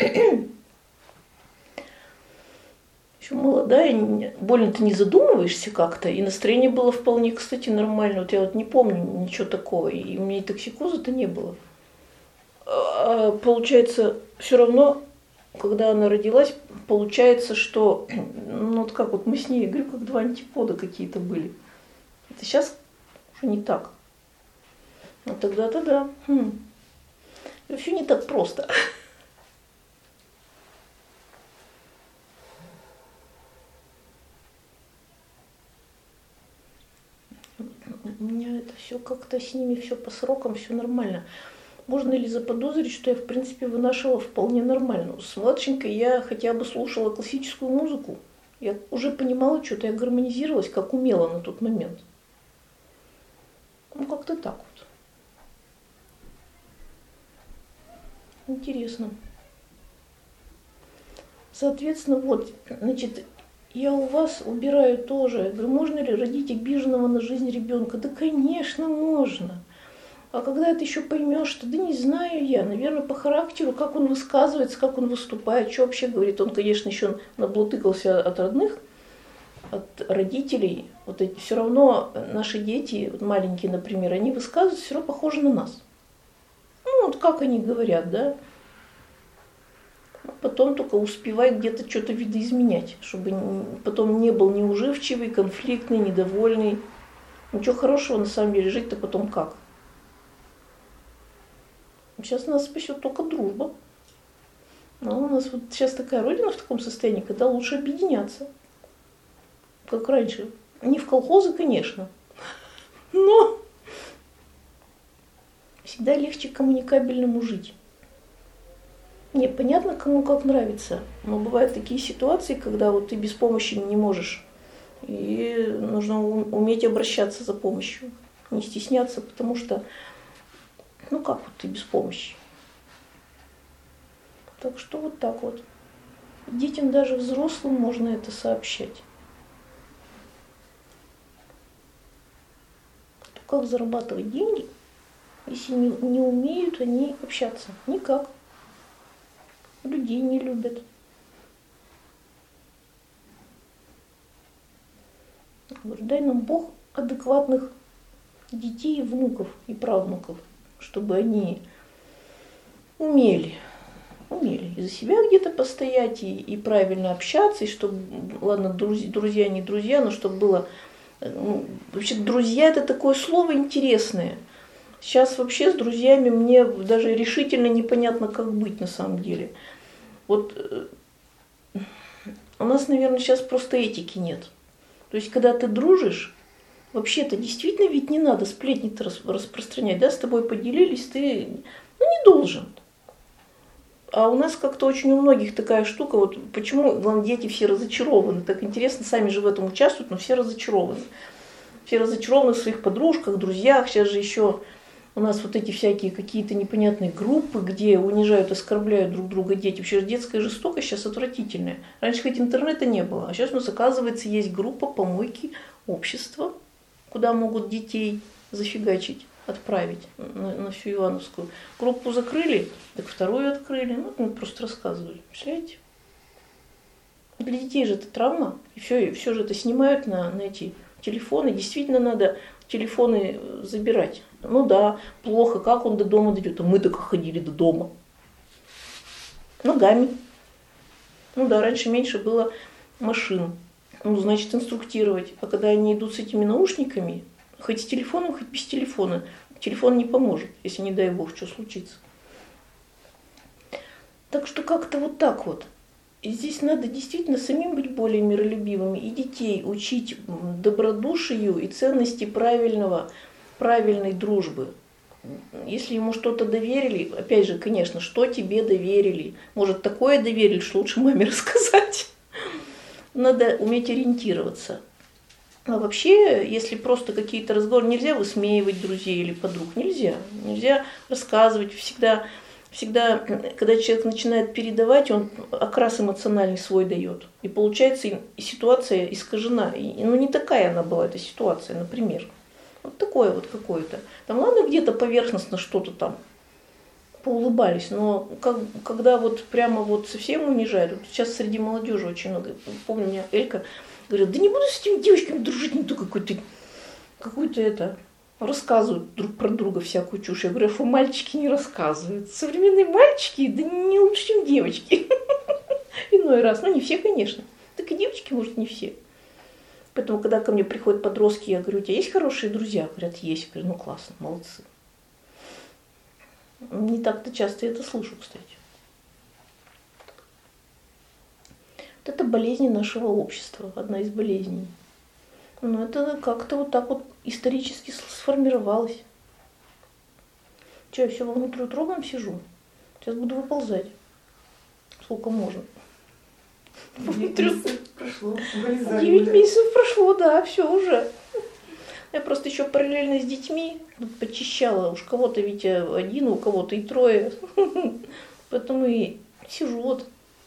Еще молодая, больно-то не задумываешься как-то, и настроение было вполне, кстати, нормально. Вот я вот не помню ничего такого, и у меня и токсикоза-то не было. А получается, все равно, когда она родилась, получается, что, ну вот как вот мы с ней, я говорю, как два антипода какие-то были. Это сейчас уже не так. А тогда-то да. Хм. Все не так просто. У меня это все как-то с ними все по срокам, все нормально. Можно ли заподозрить, что я, в принципе, вынашивала вполне нормально? С младшенькой я хотя бы слушала классическую музыку. Я уже понимала что-то, я гармонизировалась, как умела на тот момент. Ну, как-то так вот. Интересно. Соответственно, вот, значит, я у вас убираю тоже. Я говорю, можно ли родить обиженного на жизнь ребенка? Да, конечно, можно. А когда ты еще поймешь, что да не знаю я, наверное, по характеру, как он высказывается, как он выступает, что вообще говорит. Он, конечно, еще наблутыкался от родных, от родителей. Вот эти, все равно наши дети, вот маленькие, например, они высказываются все равно похожи на нас. Ну, вот как они говорят, да. Потом только успевай где-то что-то видоизменять, чтобы потом не был неуживчивый, конфликтный, недовольный. Ничего хорошего на самом деле, жить-то потом как? Сейчас нас спасет только дружба. Но у нас вот сейчас такая родина в таком состоянии, когда лучше объединяться. Как раньше. Не в колхозы, конечно, но всегда легче коммуникабельному жить. Не, понятно, кому как нравится, но бывают такие ситуации, когда вот ты без помощи не можешь, и нужно уметь обращаться за помощью, не стесняться, потому что, ну как вот ты без помощи. Так что вот так вот. Детям, даже взрослым, можно это сообщать. Как зарабатывать деньги, если не, не умеют они общаться? Никак. Людей не любят. Говорю, дай нам Бог адекватных детей, внуков и правнуков, чтобы они умели, умели и за себя где-то постоять, и, и правильно общаться, и чтобы, ладно, друзья, друзья не друзья, но чтобы было... Ну, вообще, друзья — это такое слово интересное. Сейчас вообще с друзьями мне даже решительно непонятно, как быть на самом деле. Вот у нас, наверное, сейчас просто этики нет. То есть, когда ты дружишь, вообще-то действительно ведь не надо сплетни-то распространять, да, с тобой поделились, ты, ну, не должен. А у нас как-то очень у многих такая штука, вот почему, главное, дети все разочарованы, так интересно, сами же в этом участвуют, но все разочарованы. Все разочарованы в своих подружках, друзьях. Сейчас же еще у нас вот эти всякие какие-то непонятные группы, где унижают, оскорбляют друг друга дети. Вообще детская жестокость сейчас отвратительная. Раньше хоть интернета не было, а сейчас у нас, оказывается, есть группа помойки общества, куда могут детей зафигачить, отправить на, на всю Ивановскую. Группу закрыли, так вторую открыли. Ну, мы просто рассказывали. Представляете? Для детей же это травма. И все, и все же это снимают на, на эти телефоны. Действительно надо телефоны забирать. Ну да, плохо, как он до дома дойдет. А мы только ходили до дома. Ногами. Ну да, раньше меньше было машин. Ну, значит, инструктировать. А когда они идут с этими наушниками, хоть с телефоном, хоть без телефона, телефон не поможет, если, не дай бог, что случится. Так что как-то вот так вот. И здесь надо действительно самим быть более миролюбивыми и детей учить добродушию и ценности правильного, правильной дружбы. Если ему что-то доверили, опять же, конечно, что тебе доверили? Может, такое доверили, что лучше маме рассказать? Надо уметь ориентироваться. А вообще, если просто какие-то разговоры, нельзя высмеивать друзей или подруг, нельзя. Нельзя рассказывать всегда. Всегда, когда человек начинает передавать, он окрас эмоциональный свой дает. И получается, и ситуация искажена. И, ну, не такая она была, эта ситуация, например. Вот такое вот какое-то. Там, ладно, где-то поверхностно что-то там поулыбались, но как, когда вот прямо вот совсем унижают, вот сейчас среди молодежи очень много. Помню, у меня Элька говорила, да не буду с этими девочками дружить, не то какой-то, какой-то это... рассказывают друг про друга всякую чушь. Я говорю, что мальчики не рассказывают. Современные мальчики, да не лучше, чем девочки. Иной раз. Ну, не все, конечно. Так и девочки, может, не все. Поэтому, когда ко мне приходят подростки, я говорю, у тебя есть хорошие друзья? Говорят, есть. Я говорю, ну, классно, молодцы. Не так-то часто я это слышу, кстати. Вот это болезнь нашего общества. Одна из болезней. Но это как-то вот так вот исторически сформировалось. Че, я все во внутриутробном сижу? Сейчас буду выползать. Сколько можно. Девять месяцев прошло. Девять месяцев прошло, да, все уже. Я просто еще параллельно с детьми почищала. Уж кого-то ведь один, у кого-то и трое. Поэтому и сижу вот.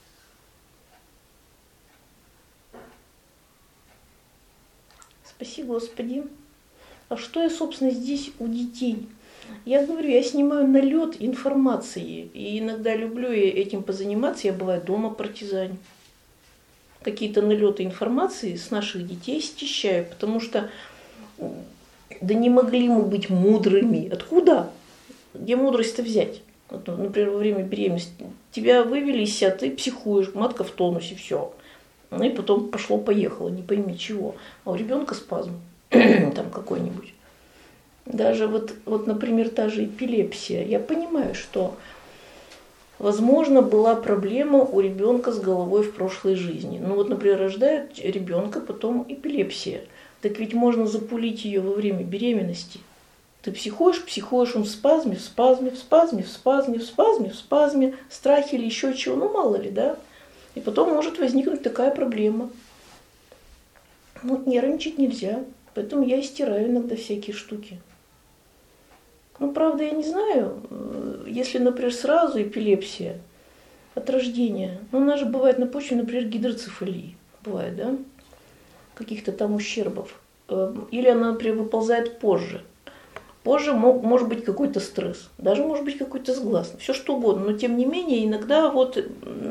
Спаси Господи. А что я, собственно, здесь у детей? Я говорю, я снимаю налет информации. И иногда люблю я этим позаниматься. Я бываю дома партизань. Какие-то налеты информации с наших детей счищаю, потому что да не могли мы быть мудрыми. Откуда? Где мудрость-то взять? Вот, например, во время беременности. Тебя вывели из себя, ты психуешь, матка в тонусе, все. Ну и потом пошло-поехало, не пойми чего. А у ребенка спазм там какой-нибудь. Даже вот, вот, например, та же эпилепсия. Я понимаю, что, возможно, была проблема у ребенка с головой в прошлой жизни. Ну вот, например, рождают ребенка, потом эпилепсия. Так ведь можно запулить ее во время беременности. Ты психуешь, психуешь, он в спазме, в спазме, в спазме, в спазме, в спазме, в спазме, страхе или еще чего, ну мало ли, да. И потом может возникнуть такая проблема. Вот нервничать нельзя, поэтому я и стираю иногда всякие штуки. Ну, правда, я не знаю, если, например, сразу эпилепсия от рождения, ну, у нас же бывает на почве, например, гидроцефалии, бывает, да, каких-то там ущербов. Или она, например, выползает позже. Позже мог, может быть какой-то стресс, даже может быть какой-то сглаз, все что угодно. Но тем не менее, иногда вот,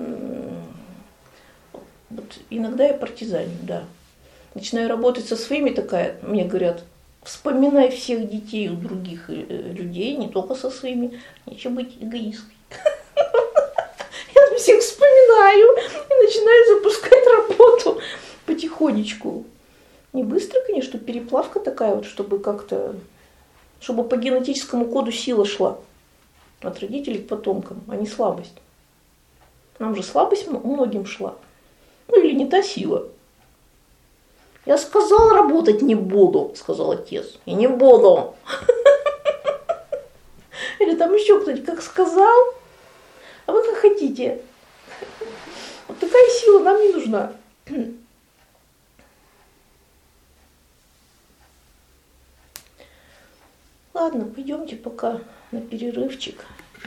вот иногда я партизаню, да. Начинаю работать со своими, такая, мне говорят, вспоминай всех детей у других людей, не только со своими, нечего быть эгоисткой. Я всех вспоминаю и начинаю запускать работу потихонечку. Не быстро, конечно, переплавка такая вот, чтобы как-то, чтобы по генетическому коду сила шла от родителей к потомкам, а не слабость. Нам же слабость многим шла. Ну или не та сила. Я сказал, работать не буду, сказал отец. И не буду. Или там еще кто-нибудь как сказал, а вы как хотите. Вот такая сила нам не нужна. Ладно, пойдемте пока на перерывчик.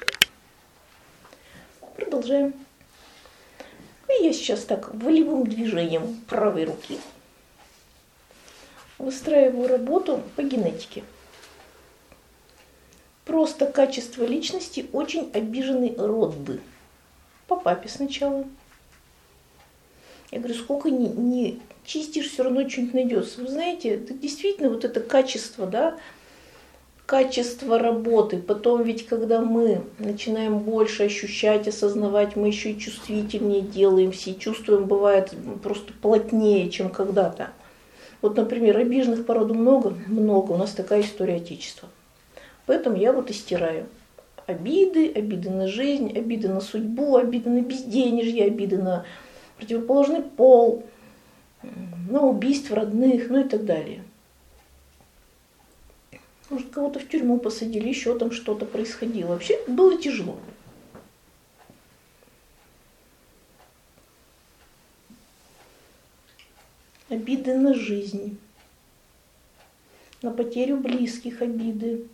Продолжаем. И я сейчас так волевым движением правой руки выстраиваю работу по генетике. Просто качество личности очень обиженный род. По папе сначала. Я говорю, сколько не, не чистишь, все равно что-нибудь найдется. Вы знаете, это действительно вот это качество, да, качество работы. Потом ведь, когда мы начинаем больше ощущать, осознавать, мы еще и чувствительнее делаемся, и чувствуем, бывает, просто плотнее, чем когда-то. Вот, например, обиженных по роду много, много. У нас такая история Отечества. Поэтому я вот и стираю. Обиды, обиды на жизнь, обиды на судьбу, обиды на безденежье, обиды на противоположный пол, на убийство родных, ну и так далее. Может, кого-то в тюрьму посадили, еще там что-то происходило. Вообще было тяжело. Обиды на жизнь, на потерю близких обиды.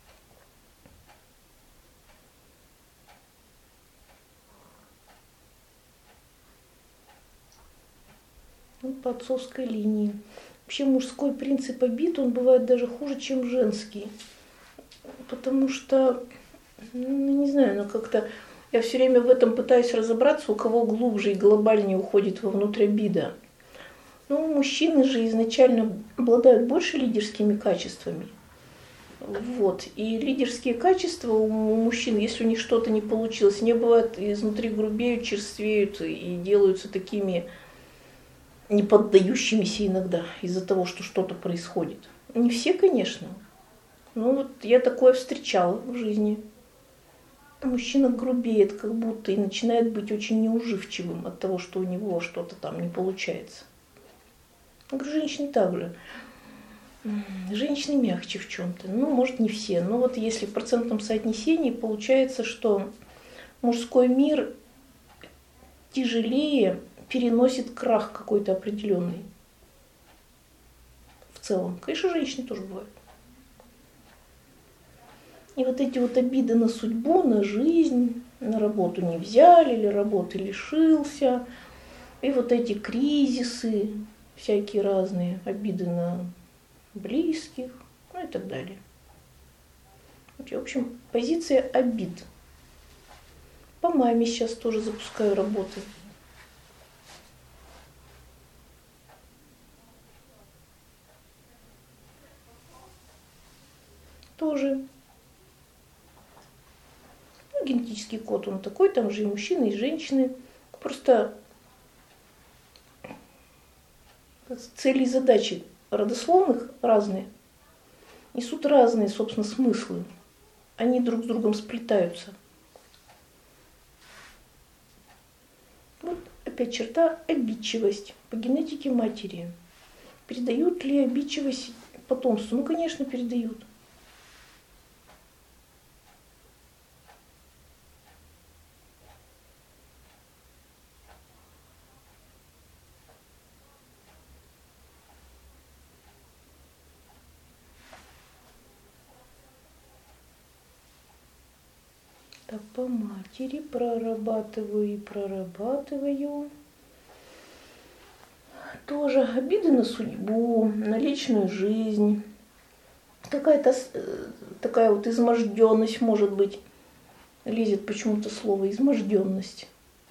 Ну, по отцовской линии. Вообще мужской принцип обид, он бывает даже хуже, чем женский. Потому что, ну, не знаю, ну как-то я все время в этом пытаюсь разобраться, у кого глубже и глобальнее уходит вовнутрь обида. Ну, мужчины же изначально обладают больше лидерскими качествами. Вот. И лидерские качества у мужчин, если у них что-то не получилось, не бывает, изнутри грубеют, черствеют и делаются такими не поддающимися иногда из-за того, что что-то происходит. Не все, конечно. Ну вот я такое встречала в жизни. Мужчина грубеет как будто и начинает быть очень неуживчивым от того, что у него что-то там не получается. Я говорю, женщины так же. Женщины мягче в чем-то. Ну, может, не все. Но вот если в процентном соотнесении получается, что мужской мир тяжелее переносит крах какой-то определенный. В целом. Конечно, женщины тоже бывают. И вот эти вот обиды на судьбу, на жизнь, на работу не взяли или работы лишился, и вот эти кризисы, всякие разные, обиды на близких, ну и так далее. В общем, позиция обид. По маме сейчас тоже запускаю работы. Тоже. Ну, генетический код, он такой, там же и мужчины, и женщины. Просто цели и задачи родословных разные, несут разные, собственно, смыслы. Они друг с другом сплетаются. Вот опять черта обидчивость по генетике матери. Передают ли обидчивость потомству? Ну, конечно, передают. Так, по матери прорабатываю и прорабатываю. Тоже обиды на судьбу, на личную жизнь. Какая-то такая вот изможденность, может быть, лезет почему-то слово изможденность.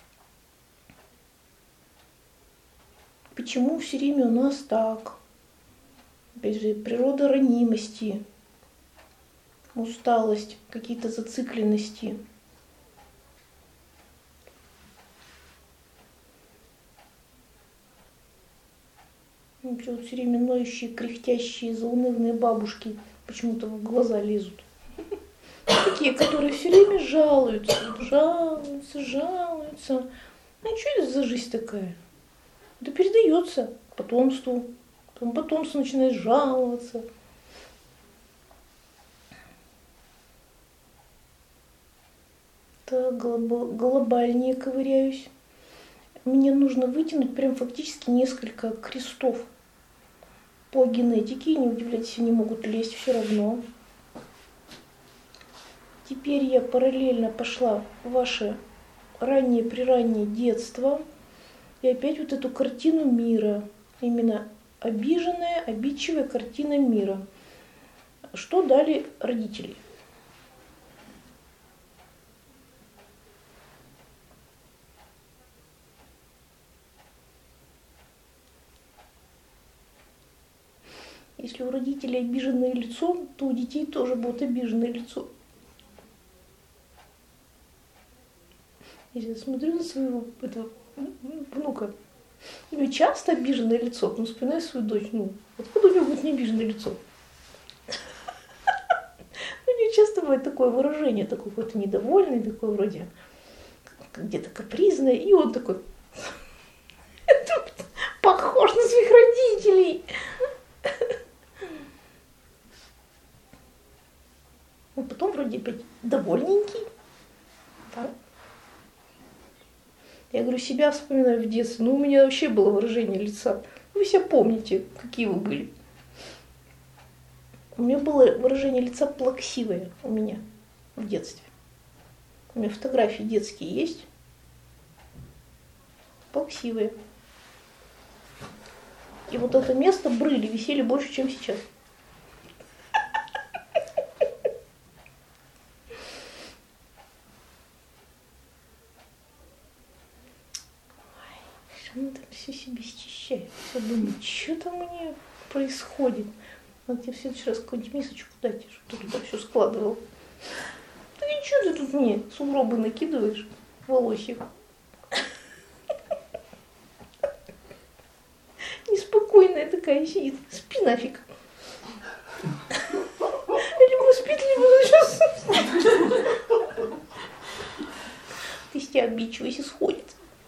Почему все время у нас так? Опять же, природа ранимости, усталость, какие-то зацикленности. Вот все время ноющие, кряхтящие, заунывные бабушки почему-то в глаза лезут. Такие, которые все время жалуются, жалуются, жалуются. Ну что это за жизнь такая? Это передается потомству. Потом потомство начинает жаловаться. Так, глобальнее ковыряюсь. Мне нужно вытянуть прям фактически несколько крестов по генетике. Не удивляйтесь, они могут лезть все равно. Теперь я параллельно пошла в ваше раннее-прираннее детство. И опять вот эту картину мира. Именно обиженная, обидчивая картина мира. Что дали родители? Если у родителей обиженное лицо, то у детей тоже будет обиженное лицо. Я смотрю на своего этого внука, у него часто обиженное лицо, потом вспоминаю свою дочь, ну, откуда у него будет не обиженное лицо? У него часто бывает такое выражение, такое какое-то недовольное, такое вроде где-то капризное, и он такой похож на своих родителей. А потом вроде опять довольненький. Так. Я говорю, себя вспоминаю в детстве. Ну, у меня вообще было выражение лица. Вы себя помните, какие вы были. У меня было выражение лица плаксивое у меня в детстве. У меня фотографии детские есть. Плаксивые. И вот это место брыли висели больше, чем сейчас. Он там все себе счищает. Все думает, что там у нее происходит. Надо тебе в следующий раз какую-нибудь мисочку дать, чтобы ты туда все складывал. Да и что ты тут мне сугробы накидываешь, волосик? Неспокойная такая сидит, спи нафиг. Либо спит, либо сейчас. Ты с тебя обидчивайся, сходит.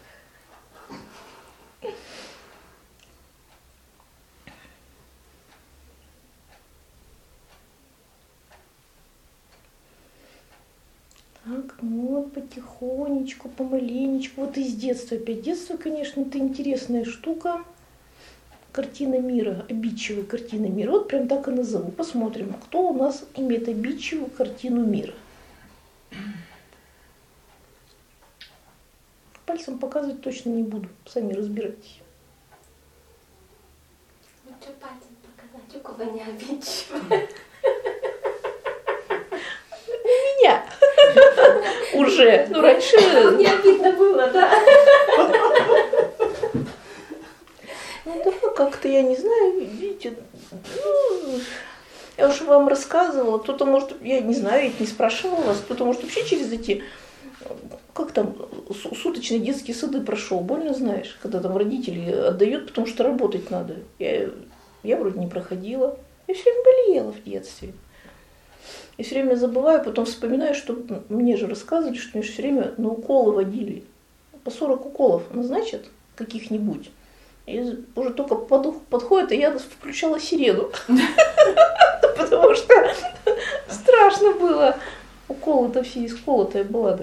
Так, вот потихонечку, помаленечку. Вот из детства опять. Детство, конечно, это интересная штука. Картина мира, обидчивая картина мира. Вот прям так и назову. Посмотрим, кто у нас имеет обидчивую картину мира. Пальцем показывать точно не буду. Сами разбирайтесь. Ну что пальцем показать, у кого не обидчивая? Меня! Уже. Ну, раньше... Не обидно было, да? Ну, да, как-то я не знаю, видите, ну, я уже вам рассказывала, кто-то может, я не знаю, ведь не спрашивала вас, кто-то может вообще через эти, как там, суточные детские сады прошел, больно знаешь, когда там родители отдают, потому что работать надо. Я, я вроде не проходила, я все время болела в детстве. И все время забываю, потом вспоминаю, что мне же рассказывали, что меня все время на уколы водили. По сорок уколов назначат каких-нибудь. И уже только подходит, и я включала сирену. Потому что страшно было. Уколы-то все исколотая была.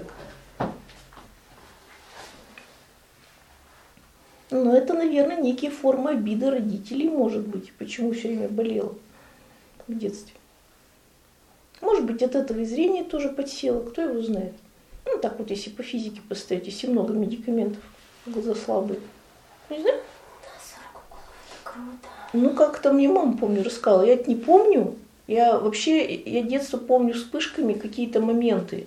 Но это, наверное, некие формы обиды родителей, может быть. Почему все время болела в детстве. Может быть, от этого и зрение тоже подсело, кто его знает. Ну, так вот, если по физике поставить, если много медикаментов, глаза слабые. Не знаю? Круто. Ну, как-то мне мама, помню, рассказала. Я это не помню. Я вообще, я детство помню вспышками какие-то моменты.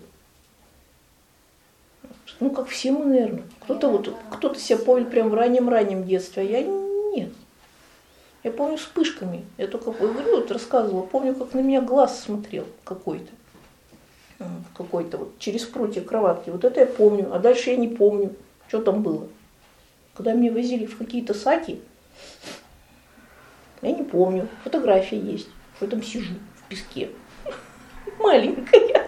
Ну, как все мы, наверное. Кто-то вот, кто-то себя помнит прям в раннем-раннем детстве, а я нет. Я помню вспышками. Я только говорю, вот рассказывала. Помню, как на меня глаз смотрел какой-то. Какой-то вот через прутья кроватки. Вот это я помню. А дальше я не помню, что там было. Когда меня возили в какие-то саки, я не помню. Фотография есть. Что я там сижу в песке. Маленькая.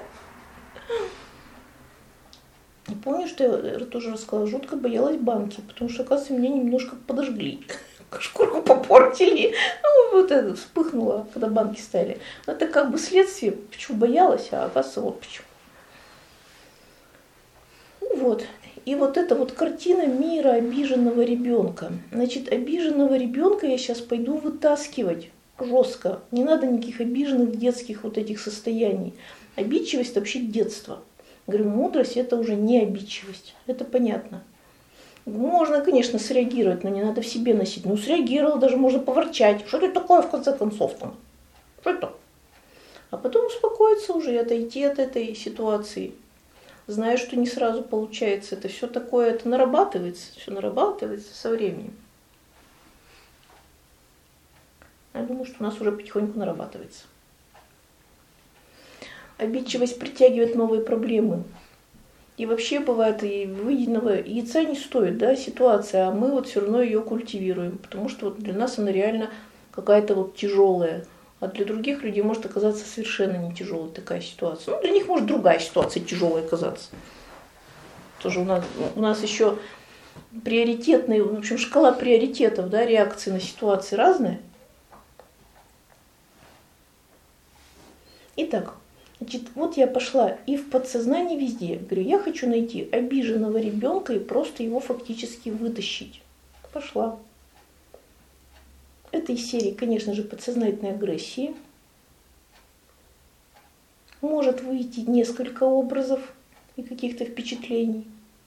Не помню, что я тоже рассказала. Жутко боялась банки, потому что, оказывается, меня немножко подожгли. Шкурку попортили. Ну, вот это вспыхнуло, когда банки стали. Но это как бы следствие, почему боялась, а оказывается, вот почему. Ну вот. И вот эта вот картина мира обиженного ребенка. Значит, обиженного ребенка я сейчас пойду вытаскивать жестко. Не надо никаких обиженных детских вот этих состояний. Обидчивость вообще детство. Говорю, мудрость это уже не обидчивость. Это понятно. Можно, конечно, среагировать, но не надо в себе носить. Ну, среагировал, даже можно поворчать. Что это такое, в конце концов, там? Что это? А потом успокоиться уже и отойти от этой ситуации. Знаю, что не сразу получается. Это все такое, это нарабатывается. Все нарабатывается со временем. Я думаю, что у нас уже потихоньку нарабатывается. Обидчивость притягивает новые проблемы. И вообще бывает, и выеденного яйца не стоит, да, ситуация, а мы вот все равно ее культивируем, потому что вот для нас она реально какая-то вот тяжелая, а для других людей может оказаться совершенно не тяжелая такая ситуация. Ну, для них может другая ситуация тяжелая оказаться. Тоже у нас, у нас еще приоритетные, в общем, шкала приоритетов, да, реакции на ситуации разная. Итак. Значит, вот я пошла и в подсознании везде. Говорю, я хочу найти обиженного ребенка и просто его фактически вытащить. Пошла. Это из серии, конечно же, подсознательной агрессии. Может выйти несколько образов и каких-то впечатлений.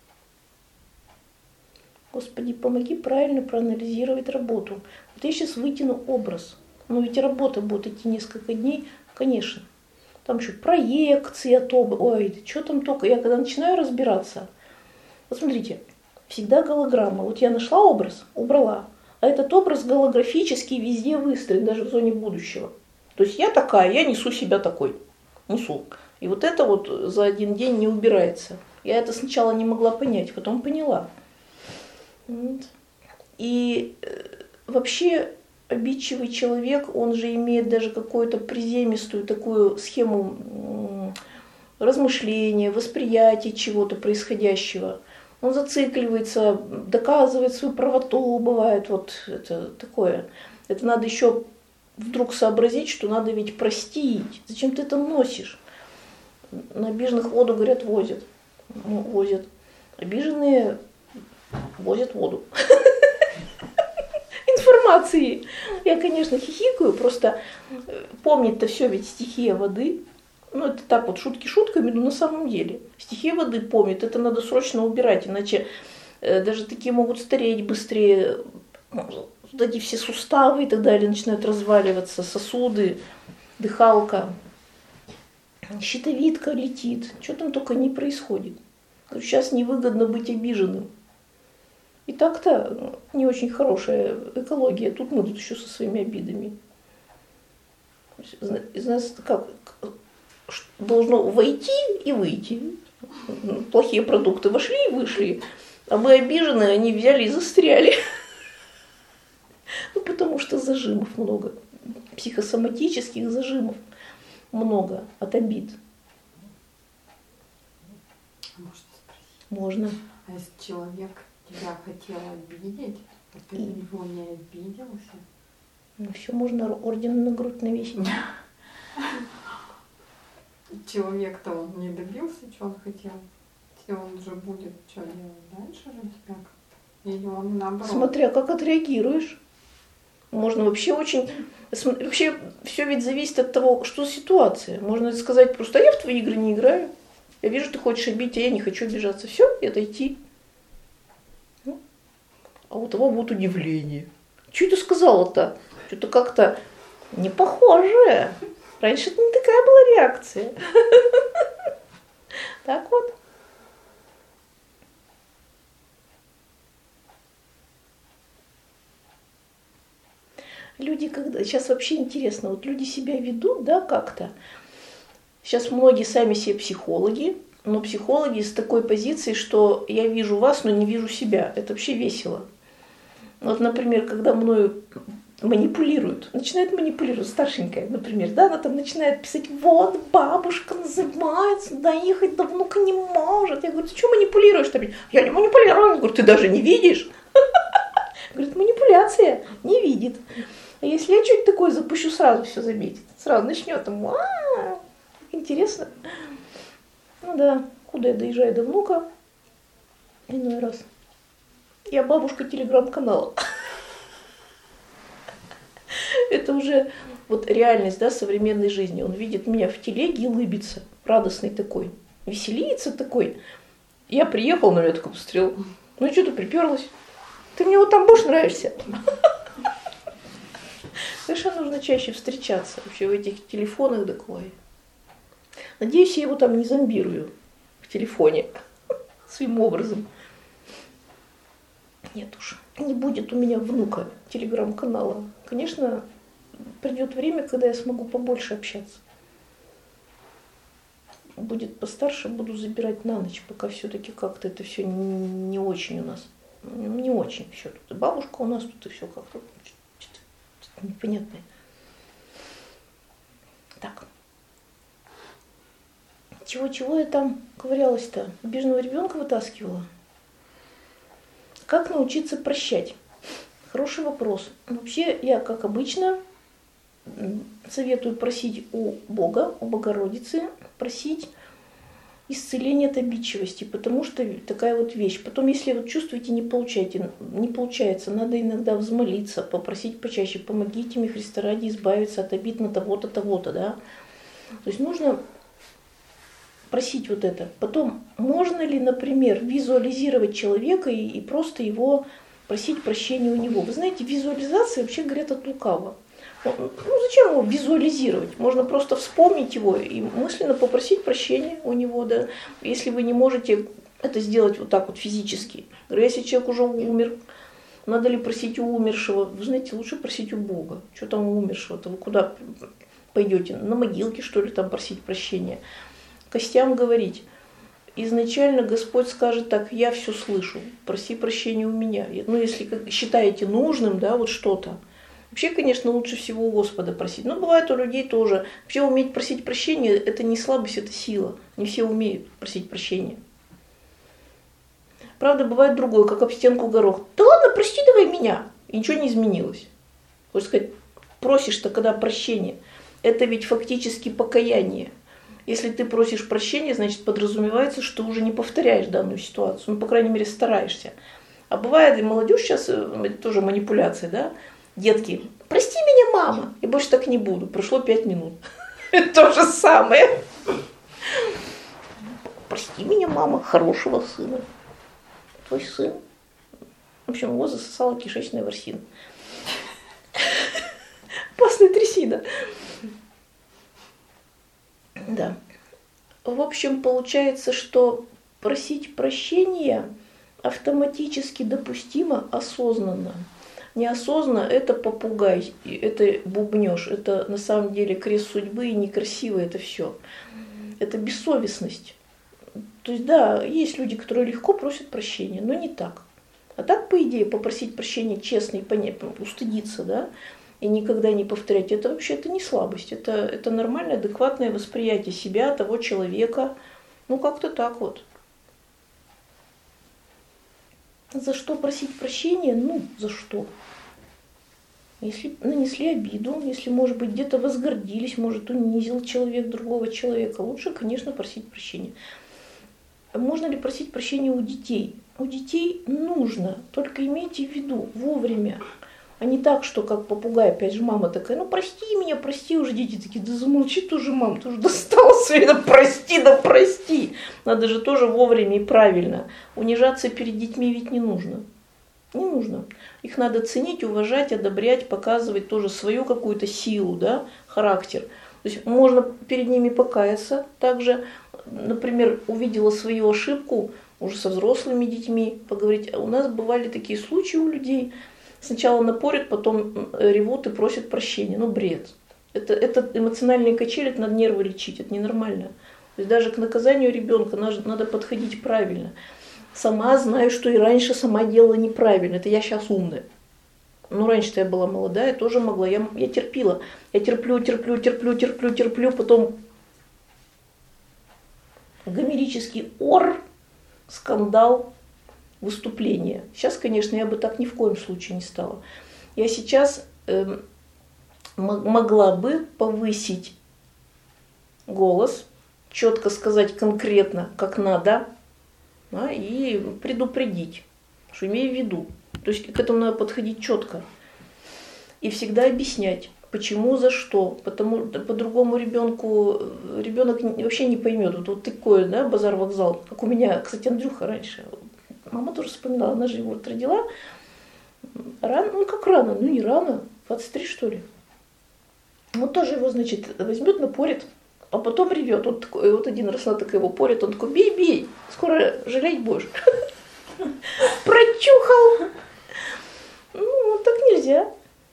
Господи, помоги правильно проанализировать работу. Вот я сейчас вытяну образ. Но ведь работа будет идти несколько дней, конечно. Там еще проекции от образа. Ой, что там только. Я когда начинаю разбираться. Вот смотрите, всегда голограмма. Вот я нашла образ, убрала. А этот образ голографический везде выстроен, даже в зоне будущего. То есть я такая, я несу себя такой. Несу. И вот это вот за один день не убирается. Я это сначала не могла понять, потом поняла. Вот. И вообще... Обидчивый человек, он же имеет даже какую-то приземистую такую схему размышления, восприятия чего-то происходящего. Он зацикливается, доказывает свою правоту, бывает вот это такое. Это надо еще вдруг сообразить, что надо ведь простить. Зачем ты это носишь? На обиженных воду, говорят, возят. Ну, возят. Обиженные возят воду. информации. Я, конечно, хихикаю, просто помнить-то все ведь стихия воды. Ну, это так вот, шутки шутками, но на самом деле. Стихия воды помнит, это надо срочно убирать, иначе даже такие могут стареть быстрее. Вот эти все суставы и так далее начинают разваливаться, сосуды, дыхалка, щитовидка летит. Что там только не происходит. Сейчас невыгодно быть обиженным. И так-то не очень хорошая экология. Тут мы тут еще со своими обидами. Из нас как должно войти и выйти. Плохие продукты вошли и вышли. А мы обижены, они взяли и застряли. Ну, потому что зажимов много. Психосоматических зажимов много от обид. Можно спросить? Можно. А если человек тебя хотел обидеть, а ты на него не обиделся? Ну все, можно орден на грудь навесить. Человек-то он не добился, что он хотел. И он же будет что делать дальше же тебя как-то? Или он наоборот? Смотря как отреагируешь. Можно вообще очень... Вообще все ведь зависит от того, что ситуация. Можно сказать просто, а я в твои игры не играю. Я вижу, ты хочешь обидеть, а я не хочу обижаться. Все, и отойти. Ну, а у того будет удивление. Что ты сказала-то? Что-то как-то не похоже. Раньше это не такая была реакция. Так вот. Люди, когда сейчас вообще интересно, вот люди себя ведут, да, как-то. Сейчас многие сами себе психологи, но психологи с такой позиции, что я вижу вас, но не вижу себя. Это вообще весело. Вот, например, когда мною манипулируют, начинает манипулировать старшенькая, например, да, она там начинает писать, вот бабушка называется, доехать до внука не может. Я говорю, ты что манипулируешь? Я не манипулирую. Я говорю, ты даже не видишь? Говорит, манипуляция, не видит. А если я что-то такое запущу, сразу все заметит. Сразу начнет там, а интересно. Ну да, куда я доезжаю до внука? Иной раз. Я бабушка телеграм-канала. Это уже вот реальность, да, современной жизни. Он видит меня в телеге и улыбится, радостный такой, веселится такой. Я приехал, на меня такой посмотрел. Ну что ты приперлась? Ты мне вот там больше нравишься. Совершенно нужно чаще встречаться вообще в этих телефонах такое. Надеюсь, я его там не зомбирую в телефоне своим образом. Нет уж, не будет у меня внука телеграм-канала. Конечно, придет время, когда я смогу побольше общаться. Будет постарше, буду забирать на ночь, пока все-таки как-то это все не очень у нас. Не очень все тут. И бабушка у нас тут, и все как-то непонятное. Так. Чего-чего я там ковырялась-то? Обиженного ребенка вытаскивала? Как научиться прощать? Хороший вопрос. Вообще, я, как обычно, советую просить у Бога, у Богородицы, просить исцеление от обидчивости, потому что такая вот вещь. Потом, если вот чувствуете, не получаете, не получается, надо иногда взмолиться, попросить почаще, помогите мне, Христа ради, избавиться от обид на того-то, того-то, да. То есть нужно просить вот это. Потом, можно ли, например, визуализировать человека и, и просто его просить прощения у него? Вы знаете, визуализация вообще, говорят, от лукавого. Ну, зачем его визуализировать? Можно просто вспомнить его и мысленно попросить прощения у него, да. Если вы не можете это сделать вот так вот физически. Если человек уже умер, надо ли просить у умершего? Вы знаете, лучше просить у Бога. Что там у умершего-то? Вы куда пойдете? На могилке, что ли, там просить прощения? Костям говорить. Изначально Господь скажет так: я все слышу, проси прощения у меня. Ну, если считаете нужным, да, вот что-то. Вообще, конечно, лучше всего у Господа просить. Но бывает у людей тоже. Вообще уметь просить прощения – это не слабость, это сила. Не все умеют просить прощения. Правда, бывает другое, как об стенку горох. Да ладно, прости давай меня. И ничего не изменилось. Хочешь сказать, просишь-то когда прощения. Это ведь фактически покаяние. Если ты просишь прощения, значит подразумевается, что уже не повторяешь данную ситуацию. Ну, по крайней мере, стараешься. А бывает, и молодежь сейчас, это тоже манипуляция, да? Детки, прости меня, мама, я больше так не буду. Прошло пять минут. То же самое. Прости меня, мама, хорошего сына. Твой сын. В общем, его засосала кишечная ворсина. Опасная трясина. Да. В общем, получается, что просить прощения автоматически допустимо осознанно. Неосознанно это попугай, это бубнёж, это на самом деле крест судьбы и некрасиво это все. Это бессовестность. То есть да, есть люди, которые легко просят прощения, но не так. А так, по идее, попросить прощения честно и понятно, устыдиться, да, и никогда не повторять, это вообще это не слабость, это, это нормальное, адекватное восприятие себя, того человека, ну как-то так вот. За что просить прощения? Ну, за что? Если нанесли обиду, если, может быть, где-то возгордились, может, унизил человек другого человека, лучше, конечно, просить прощения. Можно ли просить прощения у детей? У детей нужно, только имейте в виду, вовремя. А не так, что как попугай, опять же, мама такая, ну прости меня, прости уже, дети такие, да замолчи тоже, мам, ты уже достала свои, да прости, да прости. Надо же тоже вовремя и правильно. Унижаться перед детьми ведь не нужно. Не нужно. Их надо ценить, уважать, одобрять, показывать тоже свою какую-то силу, да, характер. То есть можно перед ними покаяться. Также, например, увидела свою ошибку уже со взрослыми детьми, поговорить. У нас бывали такие случаи у людей. Сначала напорят, потом ревут и просят прощения. Ну, бред. Это, это эмоциональные качели, это надо нервы лечить, это ненормально. То есть даже к наказанию ребенка надо, надо подходить правильно. Сама знаю, что и раньше сама делала неправильно. Это я сейчас умная. Ну, раньше-то я была молодая, тоже могла. Я, я терпела. Я терплю, терплю, терплю, терплю, терплю. Потом гомерический ор, скандал, выступление. Сейчас, конечно, я бы так ни в коем случае не стала. Я сейчас э, могла бы повысить голос, четко сказать конкретно, как надо, да, и предупредить, что имею в виду. То есть к этому надо подходить четко. И всегда объяснять, почему, за что. Потому по-другому ребенку ребенок вообще не поймет. Вот, вот такое, да, базар-вокзал, как у меня, кстати, Андрюха раньше. Мама тоже вспоминала, она же его вот родила. Рано, ну как рано, ну не рано, двадцать три что ли. Вот тоже его, значит, возьмет, напорит, а потом ревет. Он такой, вот один раз она так его порит, он такой, бей, бей, скоро жалеть будешь. Прочухал. Ну, так нельзя.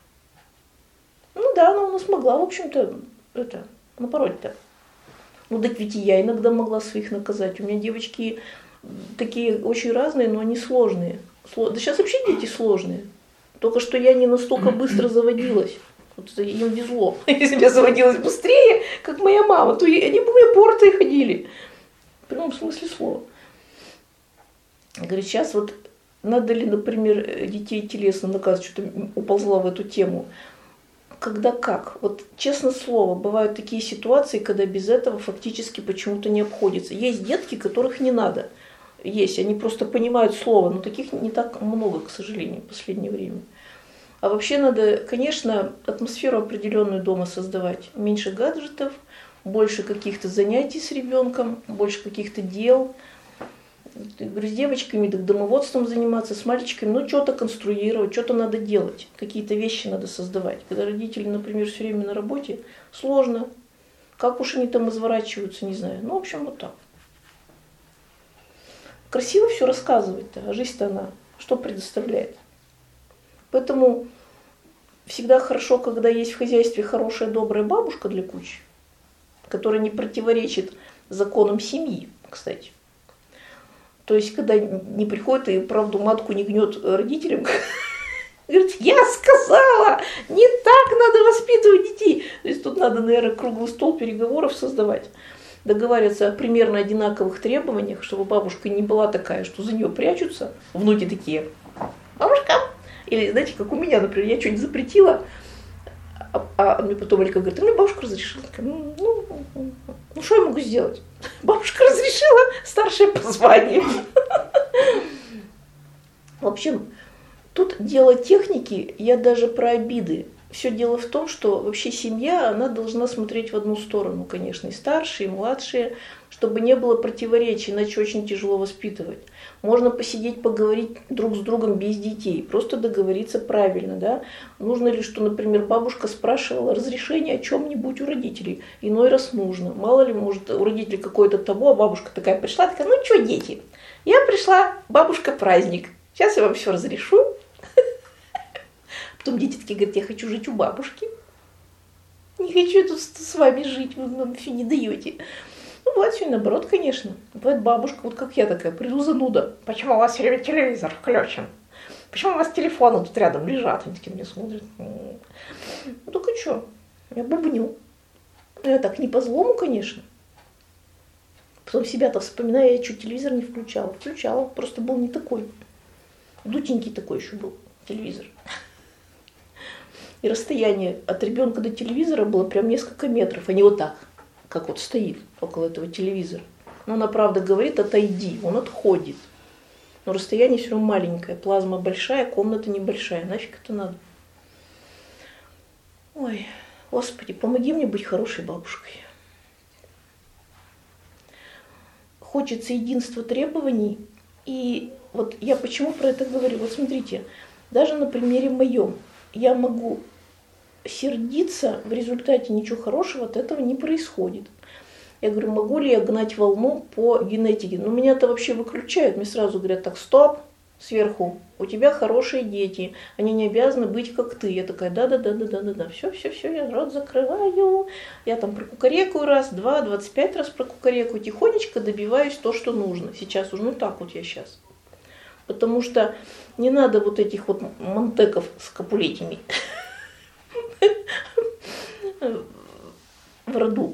Ну да, она у нас могла, в общем-то, это, напороть-то. Ну так ведь и я иногда могла своих наказать. У меня девочки такие очень разные, но они сложные. Да сейчас вообще дети сложные. Только что я не настолько быстро заводилась. Вот им везло. Если бы я заводилась быстрее, как моя мама, то они бы у меня портые ходили. В прямом смысле слова. Говорит, сейчас вот надо ли, например, детей телесно наказывать, что-то уползла в эту тему. Когда как? Вот честное слово, бывают такие ситуации, когда без этого фактически почему-то не обходится. Есть детки, которых не надо. Есть, они просто понимают слово, но таких не так много, к сожалению, в последнее время. А вообще надо, конечно, атмосферу определенную дома создавать. Меньше гаджетов, больше каких-то занятий с ребенком, больше каких-то дел. Говорю, с девочками, так домоводством заниматься, с мальчиками, ну что-то конструировать, что-то надо делать, какие-то вещи надо создавать. Когда родители, например, все время на работе, сложно. Как уж они там изворачиваются, не знаю. Ну, в общем, вот так. Красиво все рассказывать-то, а жизнь-то она что предоставляет? Поэтому всегда хорошо, когда есть в хозяйстве хорошая, добрая бабушка для кучи, которая не противоречит законам семьи, кстати. То есть, когда не приходит и правду матку не гнет родителям, говорит, я сказала, не так надо воспитывать детей. То есть тут надо, наверное, круглый стол переговоров создавать, договариваться о примерно одинаковых требованиях, чтобы бабушка не была такая, что за нее прячутся, внуки такие, бабушка. Или, знаете, как у меня, например, я что-нибудь запретила, а, а мне потом Алька говорит, а мне бабушка разрешила. Ну, ну, ну, что я могу сделать? Бабушка разрешила, старшая по званию. В общем, Тут дело техники, я даже про обиды. Все дело в том, что вообще семья, она должна смотреть в одну сторону, конечно, и старшие, и младшие, чтобы не было противоречий, иначе очень тяжело воспитывать. Можно посидеть, поговорить друг с другом без детей, просто договориться правильно, да. Нужно ли, что, например, бабушка спрашивала разрешение о чем-нибудь у родителей, иной раз нужно. Мало ли, может, у родителей какое-то того, а бабушка такая пришла, такая, ну что, дети, я пришла, бабушка, праздник, сейчас я вам все разрешу. Потом дети такие говорят, я хочу жить у бабушки. Не хочу тут с вами жить, вы нам все не даете. Ну, бывает все наоборот, конечно. Бывает бабушка, вот как я такая, приду зануда. Почему у вас все время телевизор включен? Почему у вас телефоны тут рядом лежат? Они такие мне смотрят. Ну, только что, я бубню. Я так не по злому, конечно. Потом себя-то вспоминаю, я что, телевизор не включала? Включала, просто был не такой. Дутенький такой еще был телевизор. И расстояние от ребенка до телевизора было прям несколько метров, а не вот так, как вот стоит около этого телевизора. Но она правда говорит, отойди, он отходит. Но расстояние все равно маленькое, плазма большая, комната небольшая, нафиг это надо? Ой, Господи, помоги мне быть хорошей бабушкой. Хочется единства требований, и вот я почему про это говорю? Вот смотрите, даже на примере моем, я могу сердиться, в результате ничего хорошего от этого не происходит. Я говорю, могу ли я гнать волну по генетике? Ну, меня это вообще выключают. Мне сразу говорят, так, стоп, сверху, у тебя хорошие дети, они не обязаны быть как ты. Я такая, да-да-да-да-да-да, все, все, все, я рот закрываю. Я там прокукарекаю раз, два, двадцать пять раз прокукарекаю, тихонечко добиваюсь то, что нужно. Сейчас уже, ну так вот я сейчас. Потому что не надо вот этих вот монтеков с капулетями в роду.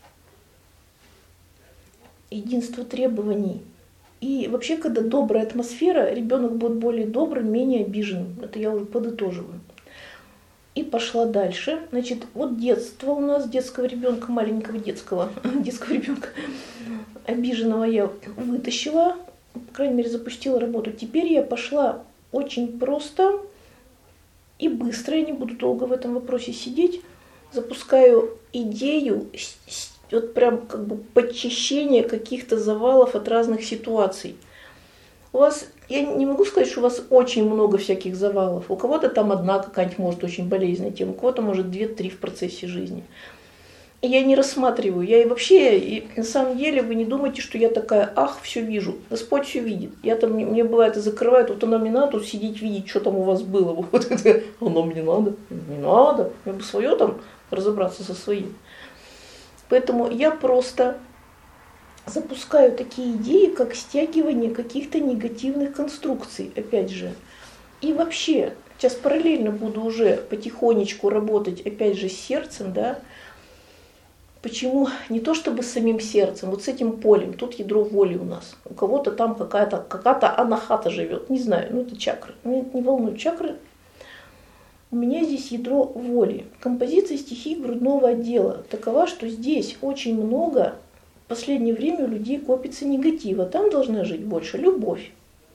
Единство требований. И вообще, когда добрая атмосфера, ребенок будет более добрым, менее обиженным. Это я уже подытоживаю. И пошла дальше. Значит, вот детство у нас, детского ребенка, маленького детского, детского ребенка, обиженного я вытащила, по крайней мере, запустила работу. Теперь я пошла очень просто и быстро, я не буду долго в этом вопросе сидеть, запускаю идею вот прям как бы подчищения каких-то завалов от разных ситуаций. У вас, я не могу сказать, что у вас очень много всяких завалов. У кого-то там одна какая-нибудь может очень болезненная тема, у кого-то может две-три в процессе жизни. И я не рассматриваю. Я и вообще, и на самом деле, вы не думайте, что я такая, ах, все вижу. Господь все видит. Я там, мне бывает, и закрывает, вот оно мне надо тут сидеть, видеть, что там у вас было. Вот это, оно мне надо. Не надо. Мне бы свое там разобраться со своим. Поэтому я просто запускаю такие идеи, как стягивание каких-то негативных конструкций, опять же. И вообще, сейчас параллельно буду уже потихонечку работать, опять же, с сердцем, да. Почему? Не то чтобы с самим сердцем, вот с этим полем, тут ядро воли у нас. У кого-то там какая-то какая-то анахата живет, не знаю, ну это чакры. Меня не волнует чакры. У меня здесь ядро воли. Композиция стихий грудного отдела такова, что здесь очень много в последнее время у людей копится негатива. Там должна жить больше любовь.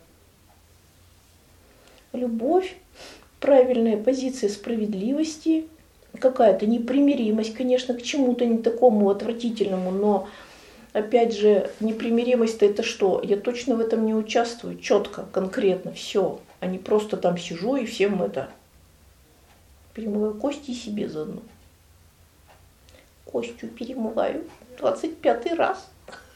Любовь, правильная позиция справедливости, какая-то непримиримость, конечно, к чему-то не такому отвратительному, но, опять же, непримиримость-то это что? Я точно в этом не участвую, четко, конкретно, все, а не просто там сижу и всем это перемываю кости и себе заодно. Костью перемываю двадцать пятый раз.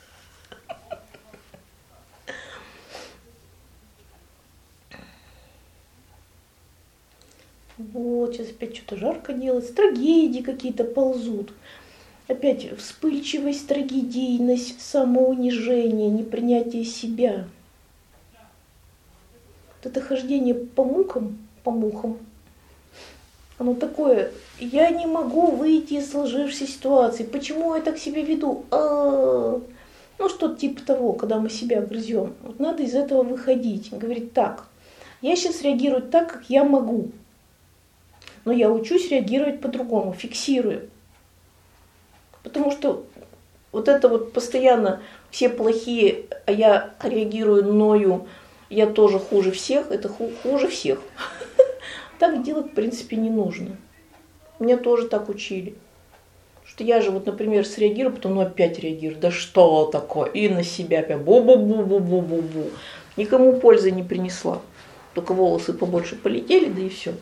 Вот, сейчас опять что-то жарко делается, трагедии какие-то ползут. Опять вспыльчивость, трагедийность, самоунижение, непринятие себя. Вот это хождение по мукам, по мухам, оно такое, я не могу выйти из сложившейся ситуации, почему я так себя веду? А-а-а. Ну, что-то типа того, когда мы себя грызем. Вот надо из этого выходить, говорить так, я сейчас реагирую так, как я могу. Но я учусь реагировать по-другому, фиксирую. Потому что вот это вот постоянно все плохие, а я реагирую, ною я тоже хуже всех, это ху- хуже всех. Так делать, в принципе, не нужно. Меня тоже так учили. Что я же, вот, например, среагирую, потом ну, опять реагирую. Да что такое? И на себя опять бу-бу-бу-бу-бу-бу-бу. Никому пользы не принесла. Только волосы побольше полетели, да и все.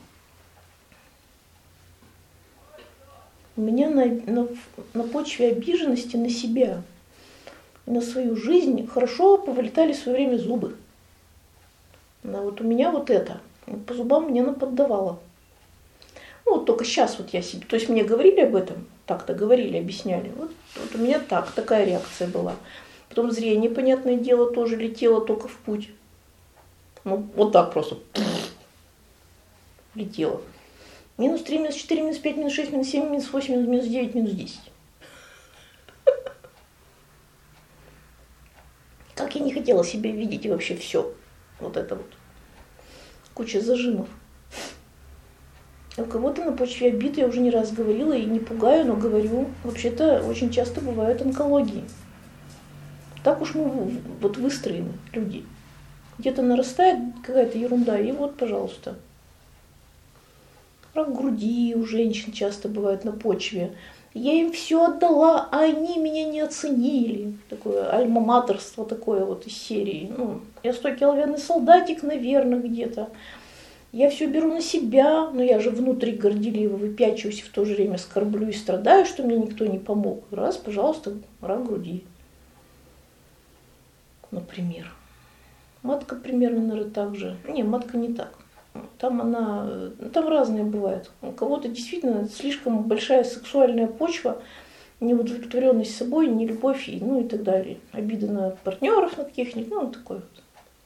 У меня на, на, на почве обиженности на себя, на свою жизнь хорошо повылетали в свое время зубы. Но вот у меня вот это, по зубам мне наподдавало. Ну, вот только сейчас вот я себе, то есть мне говорили об этом, так-то говорили, объясняли. Вот, вот у меня так, такая реакция была. Потом зрение, понятное дело, тоже летело только в путь. Ну, вот так просто летело. Минус три, минус четыре, минус пять, минус шесть, минус семь, минус восемь, минус, минус девять, минус десять. Как я не хотела себе видеть и вообще все. Вот это вот. Куча зажимов. У кого-то на почве обид, я уже не раз говорила, и не пугаю, но говорю, вообще-то очень часто бывают онкологии. Так уж мы вот выстроены, люди. Где-то нарастает какая-то ерунда, и вот, пожалуйста. Рак груди у женщин часто бывает на почве. Я им все отдала, а они меня не оценили. Такое альма-матерство такое вот из серии. Ну, я стокиловерный солдатик, наверное, где-то. Я все беру на себя, но я же внутри горделиво выпячиваюсь, в то же время скорблю и страдаю, что мне никто не помог. Раз, пожалуйста, рак груди. Например. Матка примерно, наверное, так же. Не, матка не так. Там она, там разные бывают. У кого-то действительно слишком большая сексуальная почва, неудовлетворенность собой, нелюбовь, и, ну и так далее. Обиды на партнеров, на каких-нибудь, ну, такое вот.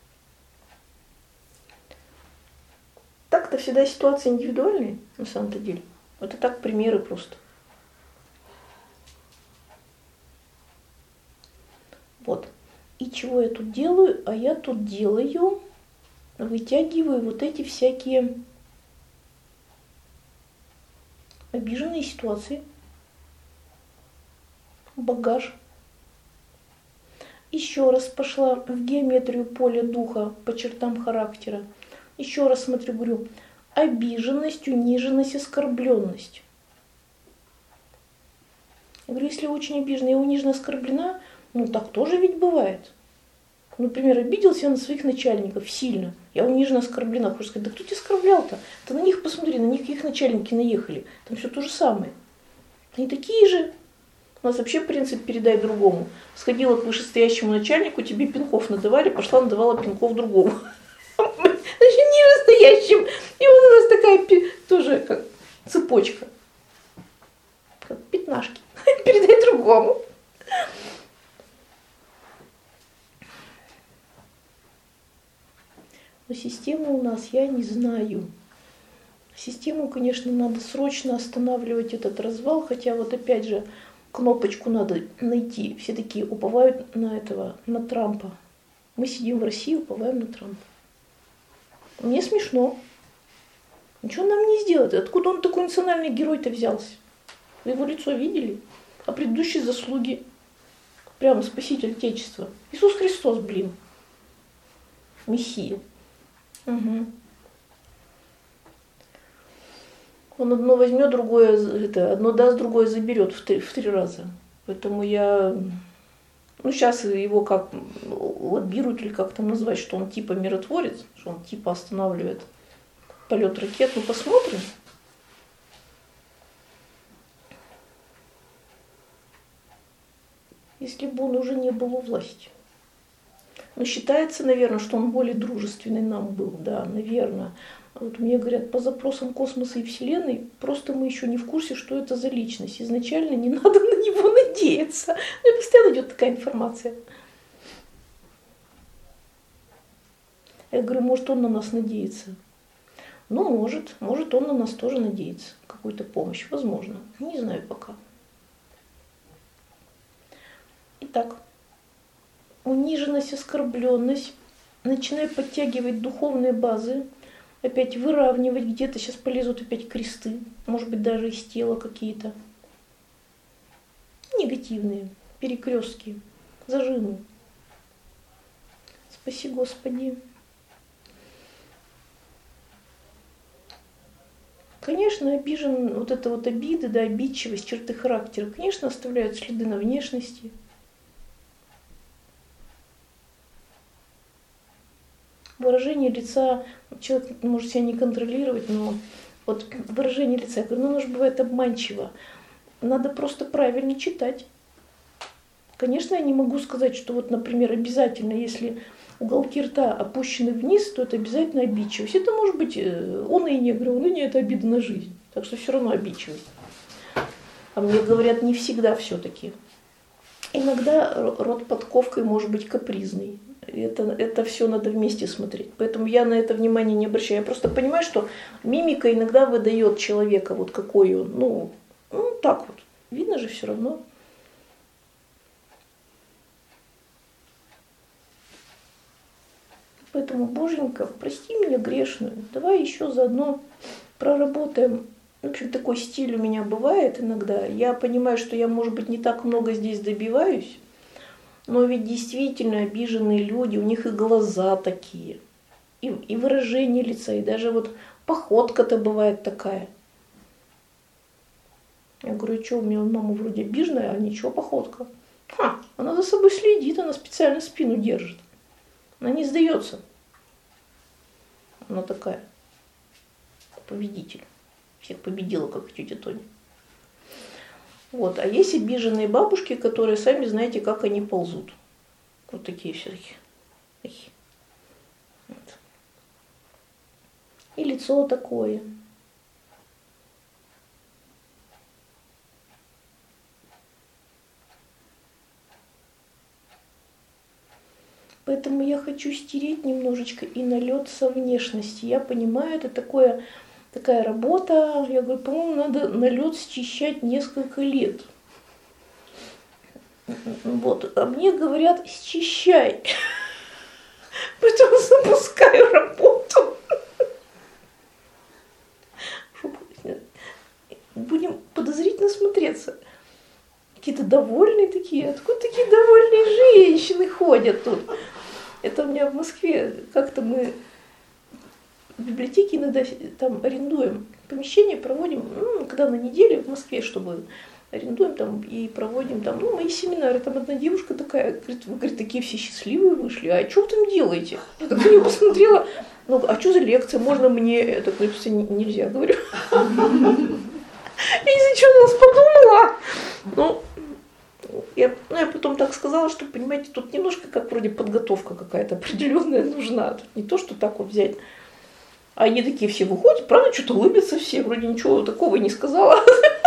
Так-то всегда ситуации индивидуальные, на самом-то деле. Это так примеры просто. Вот. И чего я тут делаю? А я тут делаю, вытягиваю вот эти всякие обиженные ситуации, багаж. Еще раз пошла в геометрию поля духа по чертам характера. Еще раз смотрю, говорю, обиженность, униженность, оскорбленность. Я говорю, если очень обижена и унижена, оскорблена, ну так тоже ведь бывает. Например, обиделся я на своих начальников сильно. Я унижена, оскорблена. Хочешь сказать, да кто тебя оскорблял-то? Ты на них посмотри, на них их начальники наехали. Там все то же самое. Они такие же. У нас вообще принцип «передай другому». Сходила к вышестоящему начальнику, тебе пинков надавали, пошла надавала пинков другому. Значит, нижестоящим. И вот у нас такая тоже как цепочка. Как пятнашки. Передай другому. Но систему у нас я не знаю. Систему, конечно, надо срочно останавливать этот развал, хотя вот опять же кнопочку надо найти. Все такие уповают на этого, на Трампа. Мы сидим в России, уповаем на Трампа. Мне смешно. Ничего он нам не сделает. Откуда он такой национальный герой-то взялся? Вы его лицо видели? А предыдущие заслуги? Прямо спаситель Отечества. Иисус Христос, блин. Мессия. Угу. Он одно возьмет, другое, это, одно даст, другое заберет в три, в три раза. Поэтому я, ну сейчас его как лоббируют или как там назвать, что он типа миротворец, что он типа останавливает полет ракет. Ну посмотрим. Если бы он уже не был у власти. Но считается, наверное, что он более дружественный нам был, да, наверное. Вот мне говорят, по запросам космоса и Вселенной, просто мы еще не в курсе, что это за личность. Изначально не надо на него надеяться. Мне постоянно идет такая информация. Я говорю, может, он на нас надеется. Ну, может, может, он на нас тоже надеется. Какую-то помощь, возможно. Не знаю пока. Итак. Униженность, оскорбленность, начинаю подтягивать духовные базы, опять выравнивать, где-то сейчас полезут опять кресты, может быть даже из тела какие-то. Негативные, перекрестки, зажимы. Спаси Господи. Конечно, обижен, вот это вот обиды, да, обидчивость, черты характера, конечно, оставляют следы на внешности. Выражение лица, человек может себя не контролировать, но вот выражение лица, я говорю, ну оно же бывает обманчиво. Надо просто правильно читать. Конечно, я не могу сказать, что вот, например, обязательно, если уголки рта опущены вниз, то это обязательно обидчивость. Это может быть уныние, говорю, уныние это обида на жизнь. Так что все равно обидчивость. А мне говорят, не всегда все-таки. Иногда рот подковкой может быть капризный. Это, это все надо вместе смотреть. Поэтому я на это внимание не обращаю. Я просто понимаю, что мимика иногда выдает человека, вот какой он. Ну, ну так вот. Видно же все равно. Поэтому, Боженька, прости меня грешную. Давай еще заодно проработаем. В общем, такой стиль у меня бывает иногда. Я понимаю, что я, может быть, не так много здесь добиваюсь. Но ведь действительно обиженные люди, у них и глаза такие, и, и выражение лица, и даже вот походка-то бывает такая. Я говорю, что у меня мама вроде обиженная, а ничего, походка. Ха, она за собой следит, она специально спину держит. Она не сдается. Она такая, победитель. Всех победила, как тетя Тоня. Вот. А есть обиженные бабушки, которые сами знаете, как они ползут. Вот такие все такие. Вот. И лицо такое. Поэтому я хочу стереть немножечко и налет со внешности. Я понимаю, это такое... Такая работа, я говорю, по-моему, надо налет счищать несколько лет. Вот, а мне говорят, счищай. Поэтому запускаю работу. Будем подозрительно смотреться. Какие-то довольные такие, откуда такие довольные женщины ходят тут? Это у меня в Москве, как-то мы... В библиотеке иногда там арендуем помещение, проводим, ну, когда на неделе в Москве, чтобы арендуем там и проводим там, ну, мои семинары. Там одна девушка такая, говорит, вы, говорит, такие все счастливые вышли, а что вы там делаете? Я так на нее посмотрела, ну, а что за лекция, можно мне? Я так, ну, нельзя, говорю. Я не знаю, что она нас подумала. Ну, я, ну, я потом так сказала, что, понимаете, тут немножко как вроде подготовка какая-то определенная нужна. Тут не то, что так вот взять. А они такие все выходят, правда, что-то улыбятся все, вроде ничего такого не сказала.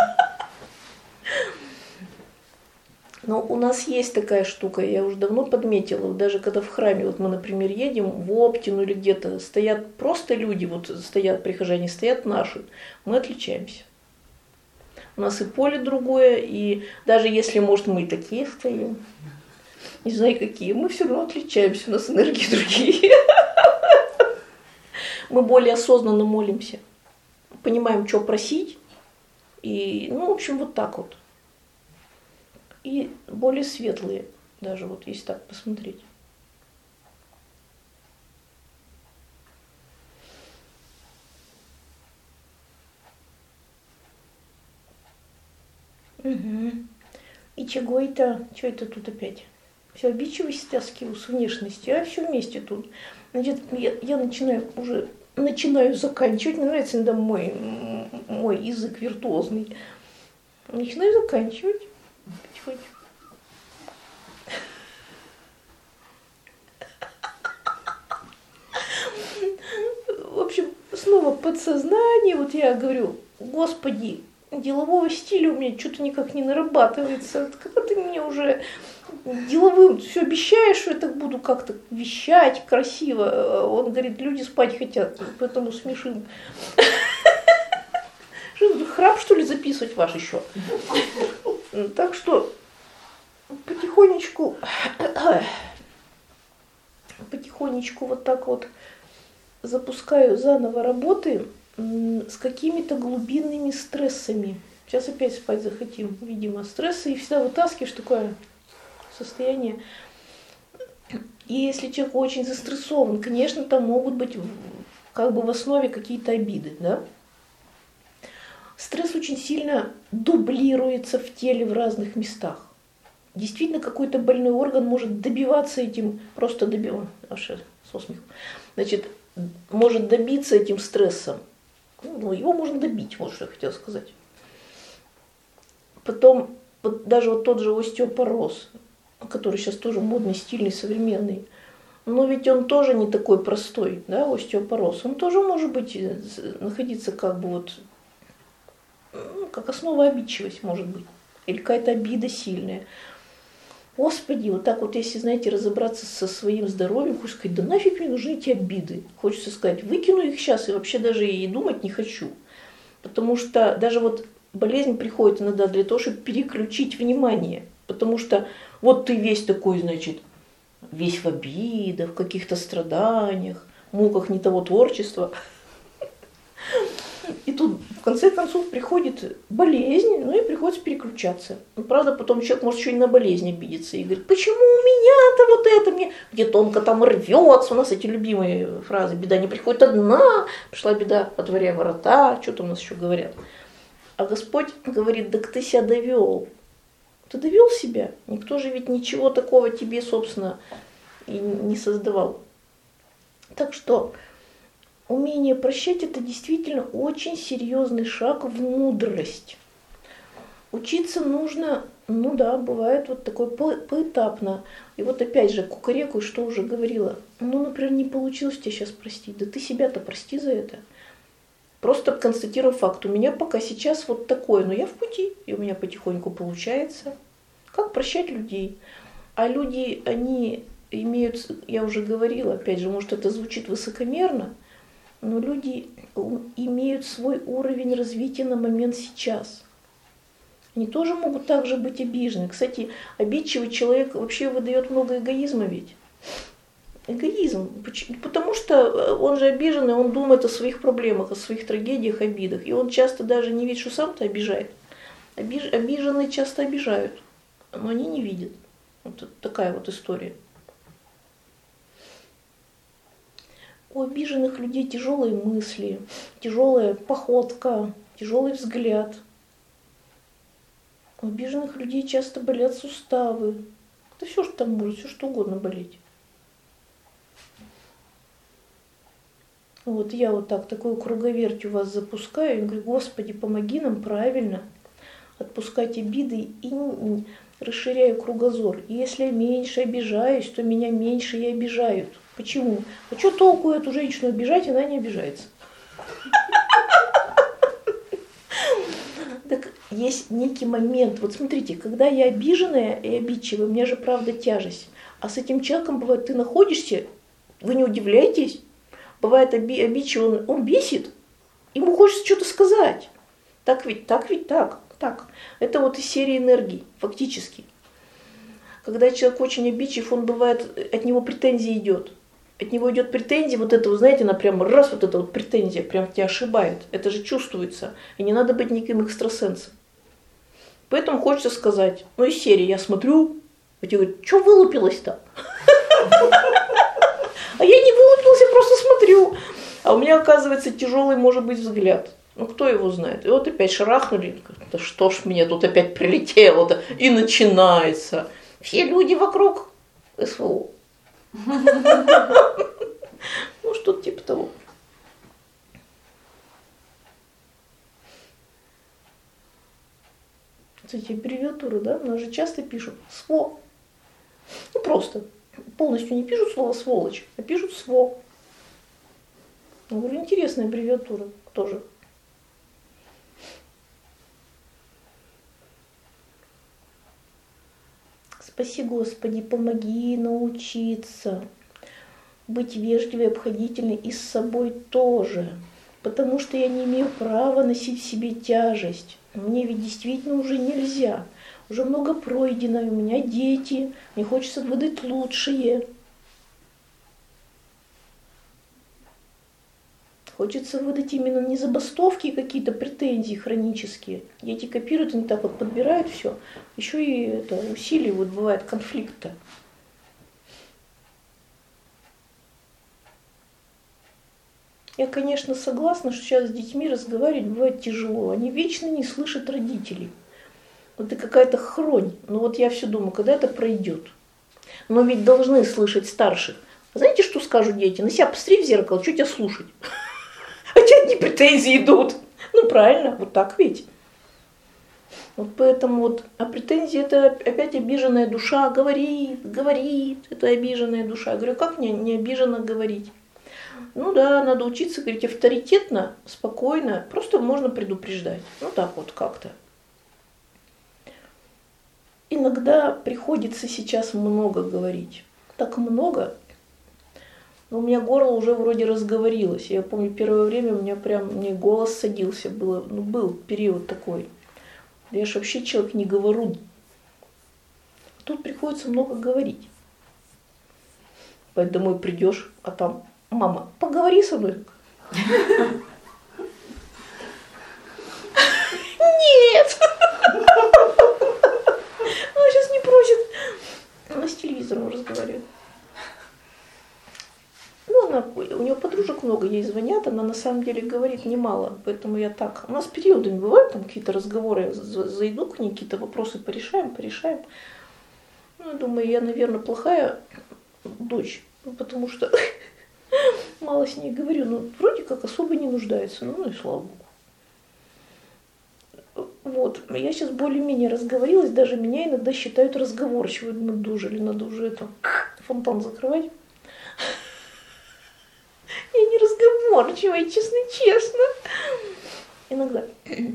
Но у нас есть такая штука, я уже давно подметила, даже когда в храме, вот мы, например, едем в Оптину или где-то, стоят просто люди, вот стоят прихожане, стоят наши, мы отличаемся. У нас и поле другое, и даже если, может, мы такие стоим, не знаю какие, мы все равно отличаемся, у нас энергии другие. Мы более осознанно молимся, понимаем, что просить, и, ну, в общем, вот так вот. И более светлые, даже вот если так посмотреть. Угу. И чего это? Что это тут опять? Все обидчивость стаскиваю с внешности, а все вместе тут. Значит, я, я начинаю уже начинаю заканчивать. Мне нравится иногда мой, мой язык виртуозный. Начинаю заканчивать. Потихоньку. В общем, снова подсознание. Вот я говорю, Господи, делового стиля у меня что-то никак не нарабатывается. Когда ты мне уже деловым все обещаешь, что я так буду как-то вещать красиво. Он говорит, люди спать хотят, поэтому смешим. Что, храп, что ли, записывать ваш еще? Так что потихонечку, потихонечку вот так вот запускаю заново работы с какими-то глубинными стрессами. Сейчас опять спать захотим, видимо, стрессы, и всегда вытаскиваешь такое состояние. И если человек очень застрессован, конечно, там могут быть как бы в основе какие-то обиды, да? Стресс очень сильно дублируется в теле в разных местах. Действительно, какой-то больной орган может добиваться этим, просто добиваться, аж со смехом, значит, может добиться этим стрессом. Ну, его можно добить, вот что я хотела сказать. Потом, вот даже вот тот же остеопороз, который сейчас тоже модный, стильный, современный, но ведь он тоже не такой простой, да, остеопороз. Он тоже может быть, находиться как бы вот, ну, как основа обидчивость, может быть, или какая-то обида сильная. Господи, вот так вот, если, знаете, разобраться со своим здоровьем, хочется сказать, да нафиг мне нужны эти обиды. Хочется сказать, выкину их сейчас и вообще даже и думать не хочу. Потому что даже вот болезнь приходит иногда для того, чтобы переключить внимание. Потому что вот ты весь такой, значит, весь в обидах, в каких-то страданиях, муках не того творчества. И тут в конце концов приходит болезнь, ну и приходится переключаться. Ну, правда, потом человек может еще и на болезнь обидеться и говорит, почему у меня-то вот это мне, где тонко там рвется, у нас эти любимые фразы, беда не приходит одна, пришла беда, отворяй ворота, что там у нас еще говорят. А Господь говорит, так ты себя довел. Ты довел себя, никто же ведь ничего такого тебе, собственно, и не создавал. Так что умение прощать – это действительно очень серьезный шаг в мудрость. Учиться нужно, ну да, бывает вот такое по- поэтапно. И вот опять же, кукареку, что уже говорила, ну, например, не получилось тебя сейчас простить, да ты себя-то прости за это. Просто констатирую факт, у меня пока сейчас вот такое, но я в пути, и у меня потихоньку получается. Как прощать людей? А люди, они имеют, я уже говорила, опять же, может это звучит высокомерно, но люди имеют свой уровень развития на момент сейчас. Они тоже могут также быть обижены. Кстати, обидчивый человек вообще выдает много эгоизма ведь. Эгоизм. Потому что он же обиженный, он думает о своих проблемах, о своих трагедиях, обидах. И он часто даже не видит, что сам-то обижает. Обиж... Обиженные часто обижают, но они не видят. Вот такая вот история. У обиженных людей тяжелые мысли, тяжелая походка, тяжелый взгляд. У обиженных людей часто болят суставы. Да все, что там может, все что угодно болеть. Вот я вот так, такую круговерть у вас запускаю и говорю, Господи, помоги нам правильно отпускать обиды и расширяю кругозор. И если я меньше обижаюсь, то меня меньше и обижают. Почему? А что толку эту женщину обижать, она не обижается? Так есть некий момент. Вот смотрите, когда я обиженная и обидчивая, у меня же правда тяжесть. А с этим человеком бывает, ты находишься, вы не удивляетесь, бывает оби- обидчивый, он, он бесит, ему хочется что-то сказать. Так ведь, так ведь, так, так. Это вот из серии энергии, фактически. Когда человек очень обидчив, он бывает, от него претензия идет. От него идет претензия, вот это, вы знаете, она прям раз, вот эта вот претензия, прям тебя ошибает. Это же чувствуется. И не надо быть никаким экстрасенсом. Поэтому хочется сказать, ну из серии я смотрю, а тебе говорят, что вылупилась-то? А я не вылупилась, я просто смотрю. А у меня, оказывается, тяжелый может быть взгляд. Ну, кто его знает? И вот опять шарахнули. Да что ж мне тут опять прилетело-то? И начинается. Все люди вокруг СВО. Ну, что-то типа того. Кстати, аббревиатуры, да, у нас же часто пишут СВО. Ну, просто. Полностью не пишут слово сволочь, а пишут СВО. Я говорю, интересная аббревиатура тоже. Спаси, Господи, помоги научиться быть вежливой, обходительной и с собой тоже. Потому что я не имею права носить в себе тяжесть. Мне ведь действительно уже нельзя. Уже много пройдено, у меня дети, мне хочется выдать лучшее. Хочется выдать именно не забастовки и какие-то претензии хронические. Дети копируют, они так вот подбирают все. Еще и это усиливают, бывает, конфликты. Я, конечно, согласна, что сейчас с детьми разговаривать бывает тяжело. Они вечно не слышат родителей. Это какая-то хронь. Но вот я все думаю, когда это пройдет. Но ведь должны слышать старших. Знаете, что скажут дети? На себя посмотри в зеркало, что тебя слушать? А тебе одни претензии идут. Ну правильно, вот так ведь. Вот поэтому вот, а претензии это опять обиженная душа говорит, говорит, это обиженная душа. Я говорю, как мне не обиженно говорить? Ну да, надо учиться говорить авторитетно, спокойно, просто можно предупреждать. Ну так вот как-то. Иногда приходится сейчас много говорить. Так много. Но у меня горло уже вроде разговорилось. Я помню, первое время у меня прям мне голос садился. Было, ну, был период такой. Я же вообще человек не говорун. Тут приходится много говорить. Поэтому домой придешь, а там: мама, поговори со мной. Нет! Она сейчас не просит. Она с телевизором разговаривает. Ну, она, у нее подружек много, ей звонят, она на самом деле говорит немало, поэтому я так. У нас периодами бывают там какие-то разговоры, я зайду к ней, какие-то вопросы порешаем, порешаем. Ну, я думаю, я, наверное, плохая дочь, ну, потому что мало с ней говорю, но вроде как особо не нуждается, ну и слава богу. Вот, я сейчас более-менее разговорилась, даже меня иногда считают разговорчивой, думаю, дожили, надо уже это, фонтан закрывать. Я не разговорчивая, честно-честно. Иногда.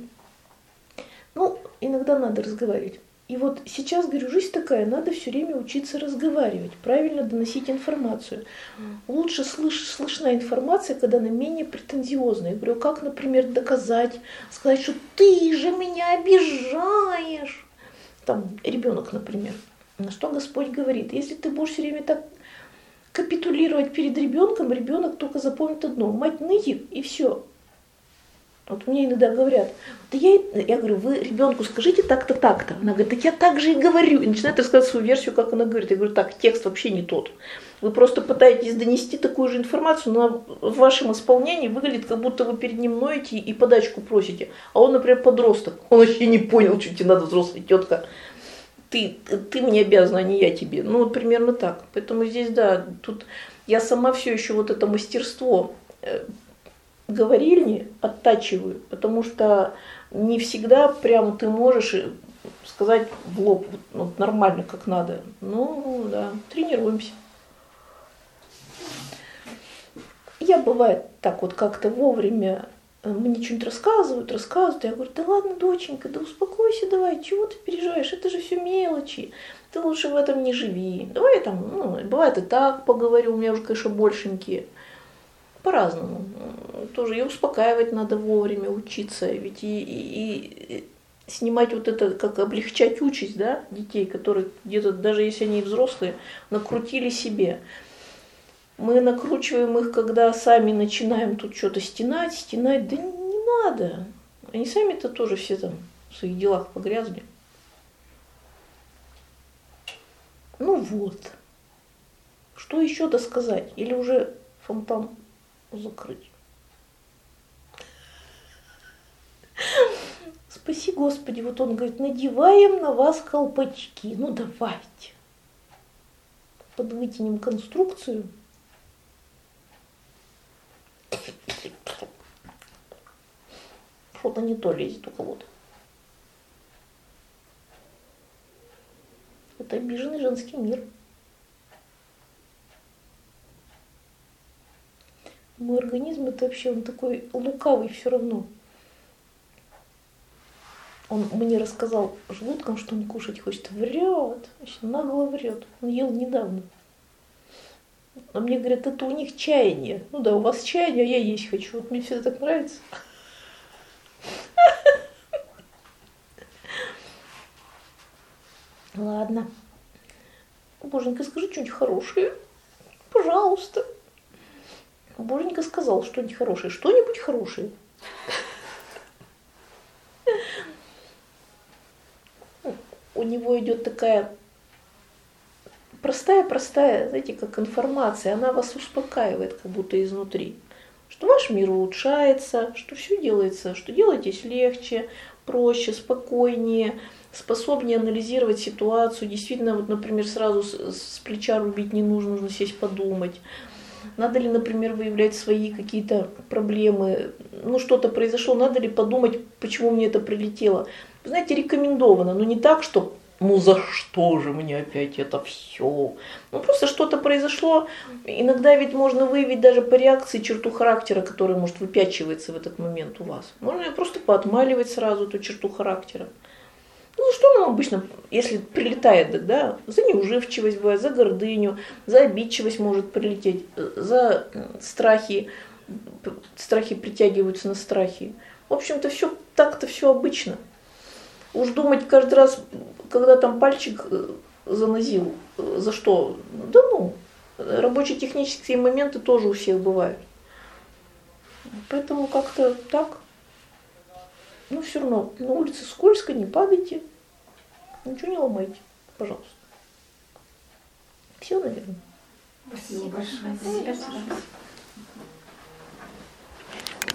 Ну, иногда надо разговаривать. И вот сейчас, говорю, жизнь такая, надо все время учиться разговаривать, правильно доносить информацию. Лучше слыш, слышна информация, когда она менее претензиозная. Я говорю, как, например, доказать, сказать, что ты же меня обижаешь. Там ребенок, например. На что Господь говорит, если ты будешь все время так капитулировать перед ребенком, ребенок только запомнит одно: мать нытик, и все. Вот мне иногда говорят, да я, я говорю, вы ребенку скажите так-то, так-то. Она говорит, так я так же и говорю. И начинает рассказывать свою версию, как она говорит. Я говорю, так, текст вообще не тот. Вы просто пытаетесь донести такую же информацию, но в вашем исполнении выглядит, как будто вы перед ним ноете и подачку просите. А он, например, подросток. Он вообще не понял, что тебе надо, взрослая тетка. Ты, ты мне обязана, а не я тебе. Ну, вот примерно так. Поэтому здесь, да, тут я сама все еще вот это мастерство э, говорильни оттачиваю, потому что не всегда прямо ты можешь сказать в лоб вот, нормально, как надо. Ну, да, тренируемся. Я, бывает, так вот как-то вовремя мне что-нибудь рассказывают, рассказывают, я говорю, да ладно, доченька, да успокойся давай, чего ты переживаешь, это же все мелочи, ты лучше в этом не живи. Давай там, ну, бывает и так поговорю, у меня уже, конечно, большенькие, по-разному. Тоже и успокаивать надо вовремя, учиться, ведь и, и, и снимать вот это, как облегчать участь, да, детей, которые где-то, даже если они взрослые, накрутили себе. Мы накручиваем их, когда сами начинаем тут что-то стенать, стенать. Да не надо. Они сами-то тоже все там в своих делах погрязли. Ну вот. Что еще-то сказать? Или уже фонтан закрыть? Спаси Господи. Вот он говорит, надеваем на вас колпачки. Ну давайте. Подвытянем конструкцию. Что-то не то лезет у кого-то. Это обиженный женский мир. Мой организм это вообще, он такой лукавый все равно. Он мне рассказал желудком, что он кушать хочет. Врет, вообще нагло врет. Он ел недавно. А мне говорят, это у них чаяние. Ну да, у вас чаяние, а я есть хочу. Вот мне все это так нравится. Ладно. Боженька, скажи что-нибудь хорошее. Пожалуйста. Боженька сказал что-нибудь хорошее. Что-нибудь хорошее. У него идет такая простая-простая, знаете, как информация. Она вас успокаивает, как будто изнутри. что ваш мир улучшается, что все делается, что делаетесь легче, проще, спокойнее, способнее анализировать ситуацию. Действительно, вот, например, сразу с, с плеча рубить не нужно, нужно сесть подумать. Надо ли, например, выявлять свои какие-то проблемы, ну что-то произошло, надо ли подумать, почему мне это прилетело. Вы знаете, рекомендовано, но не так, что ну за что же мне опять это все? Ну просто что-то произошло. Иногда ведь можно выявить даже по реакции черту характера, которая может выпячивается в этот момент у вас. Можно ее просто поотмаливать сразу, эту черту характера. Ну что нам обычно, если прилетает, да, за неуживчивость бывает, за гордыню, за обидчивость может прилететь, за страхи, страхи притягиваются на страхи. В общем-то, все так-то все обычно. Уж думать каждый раз, когда там пальчик занозил, за что? Да ну, рабочие технические моменты тоже у всех бывают. Поэтому как-то так. Но все равно на улице скользко, не падайте, ничего не ломайте, пожалуйста. Все, наверное. Спасибо большое. Спасибо.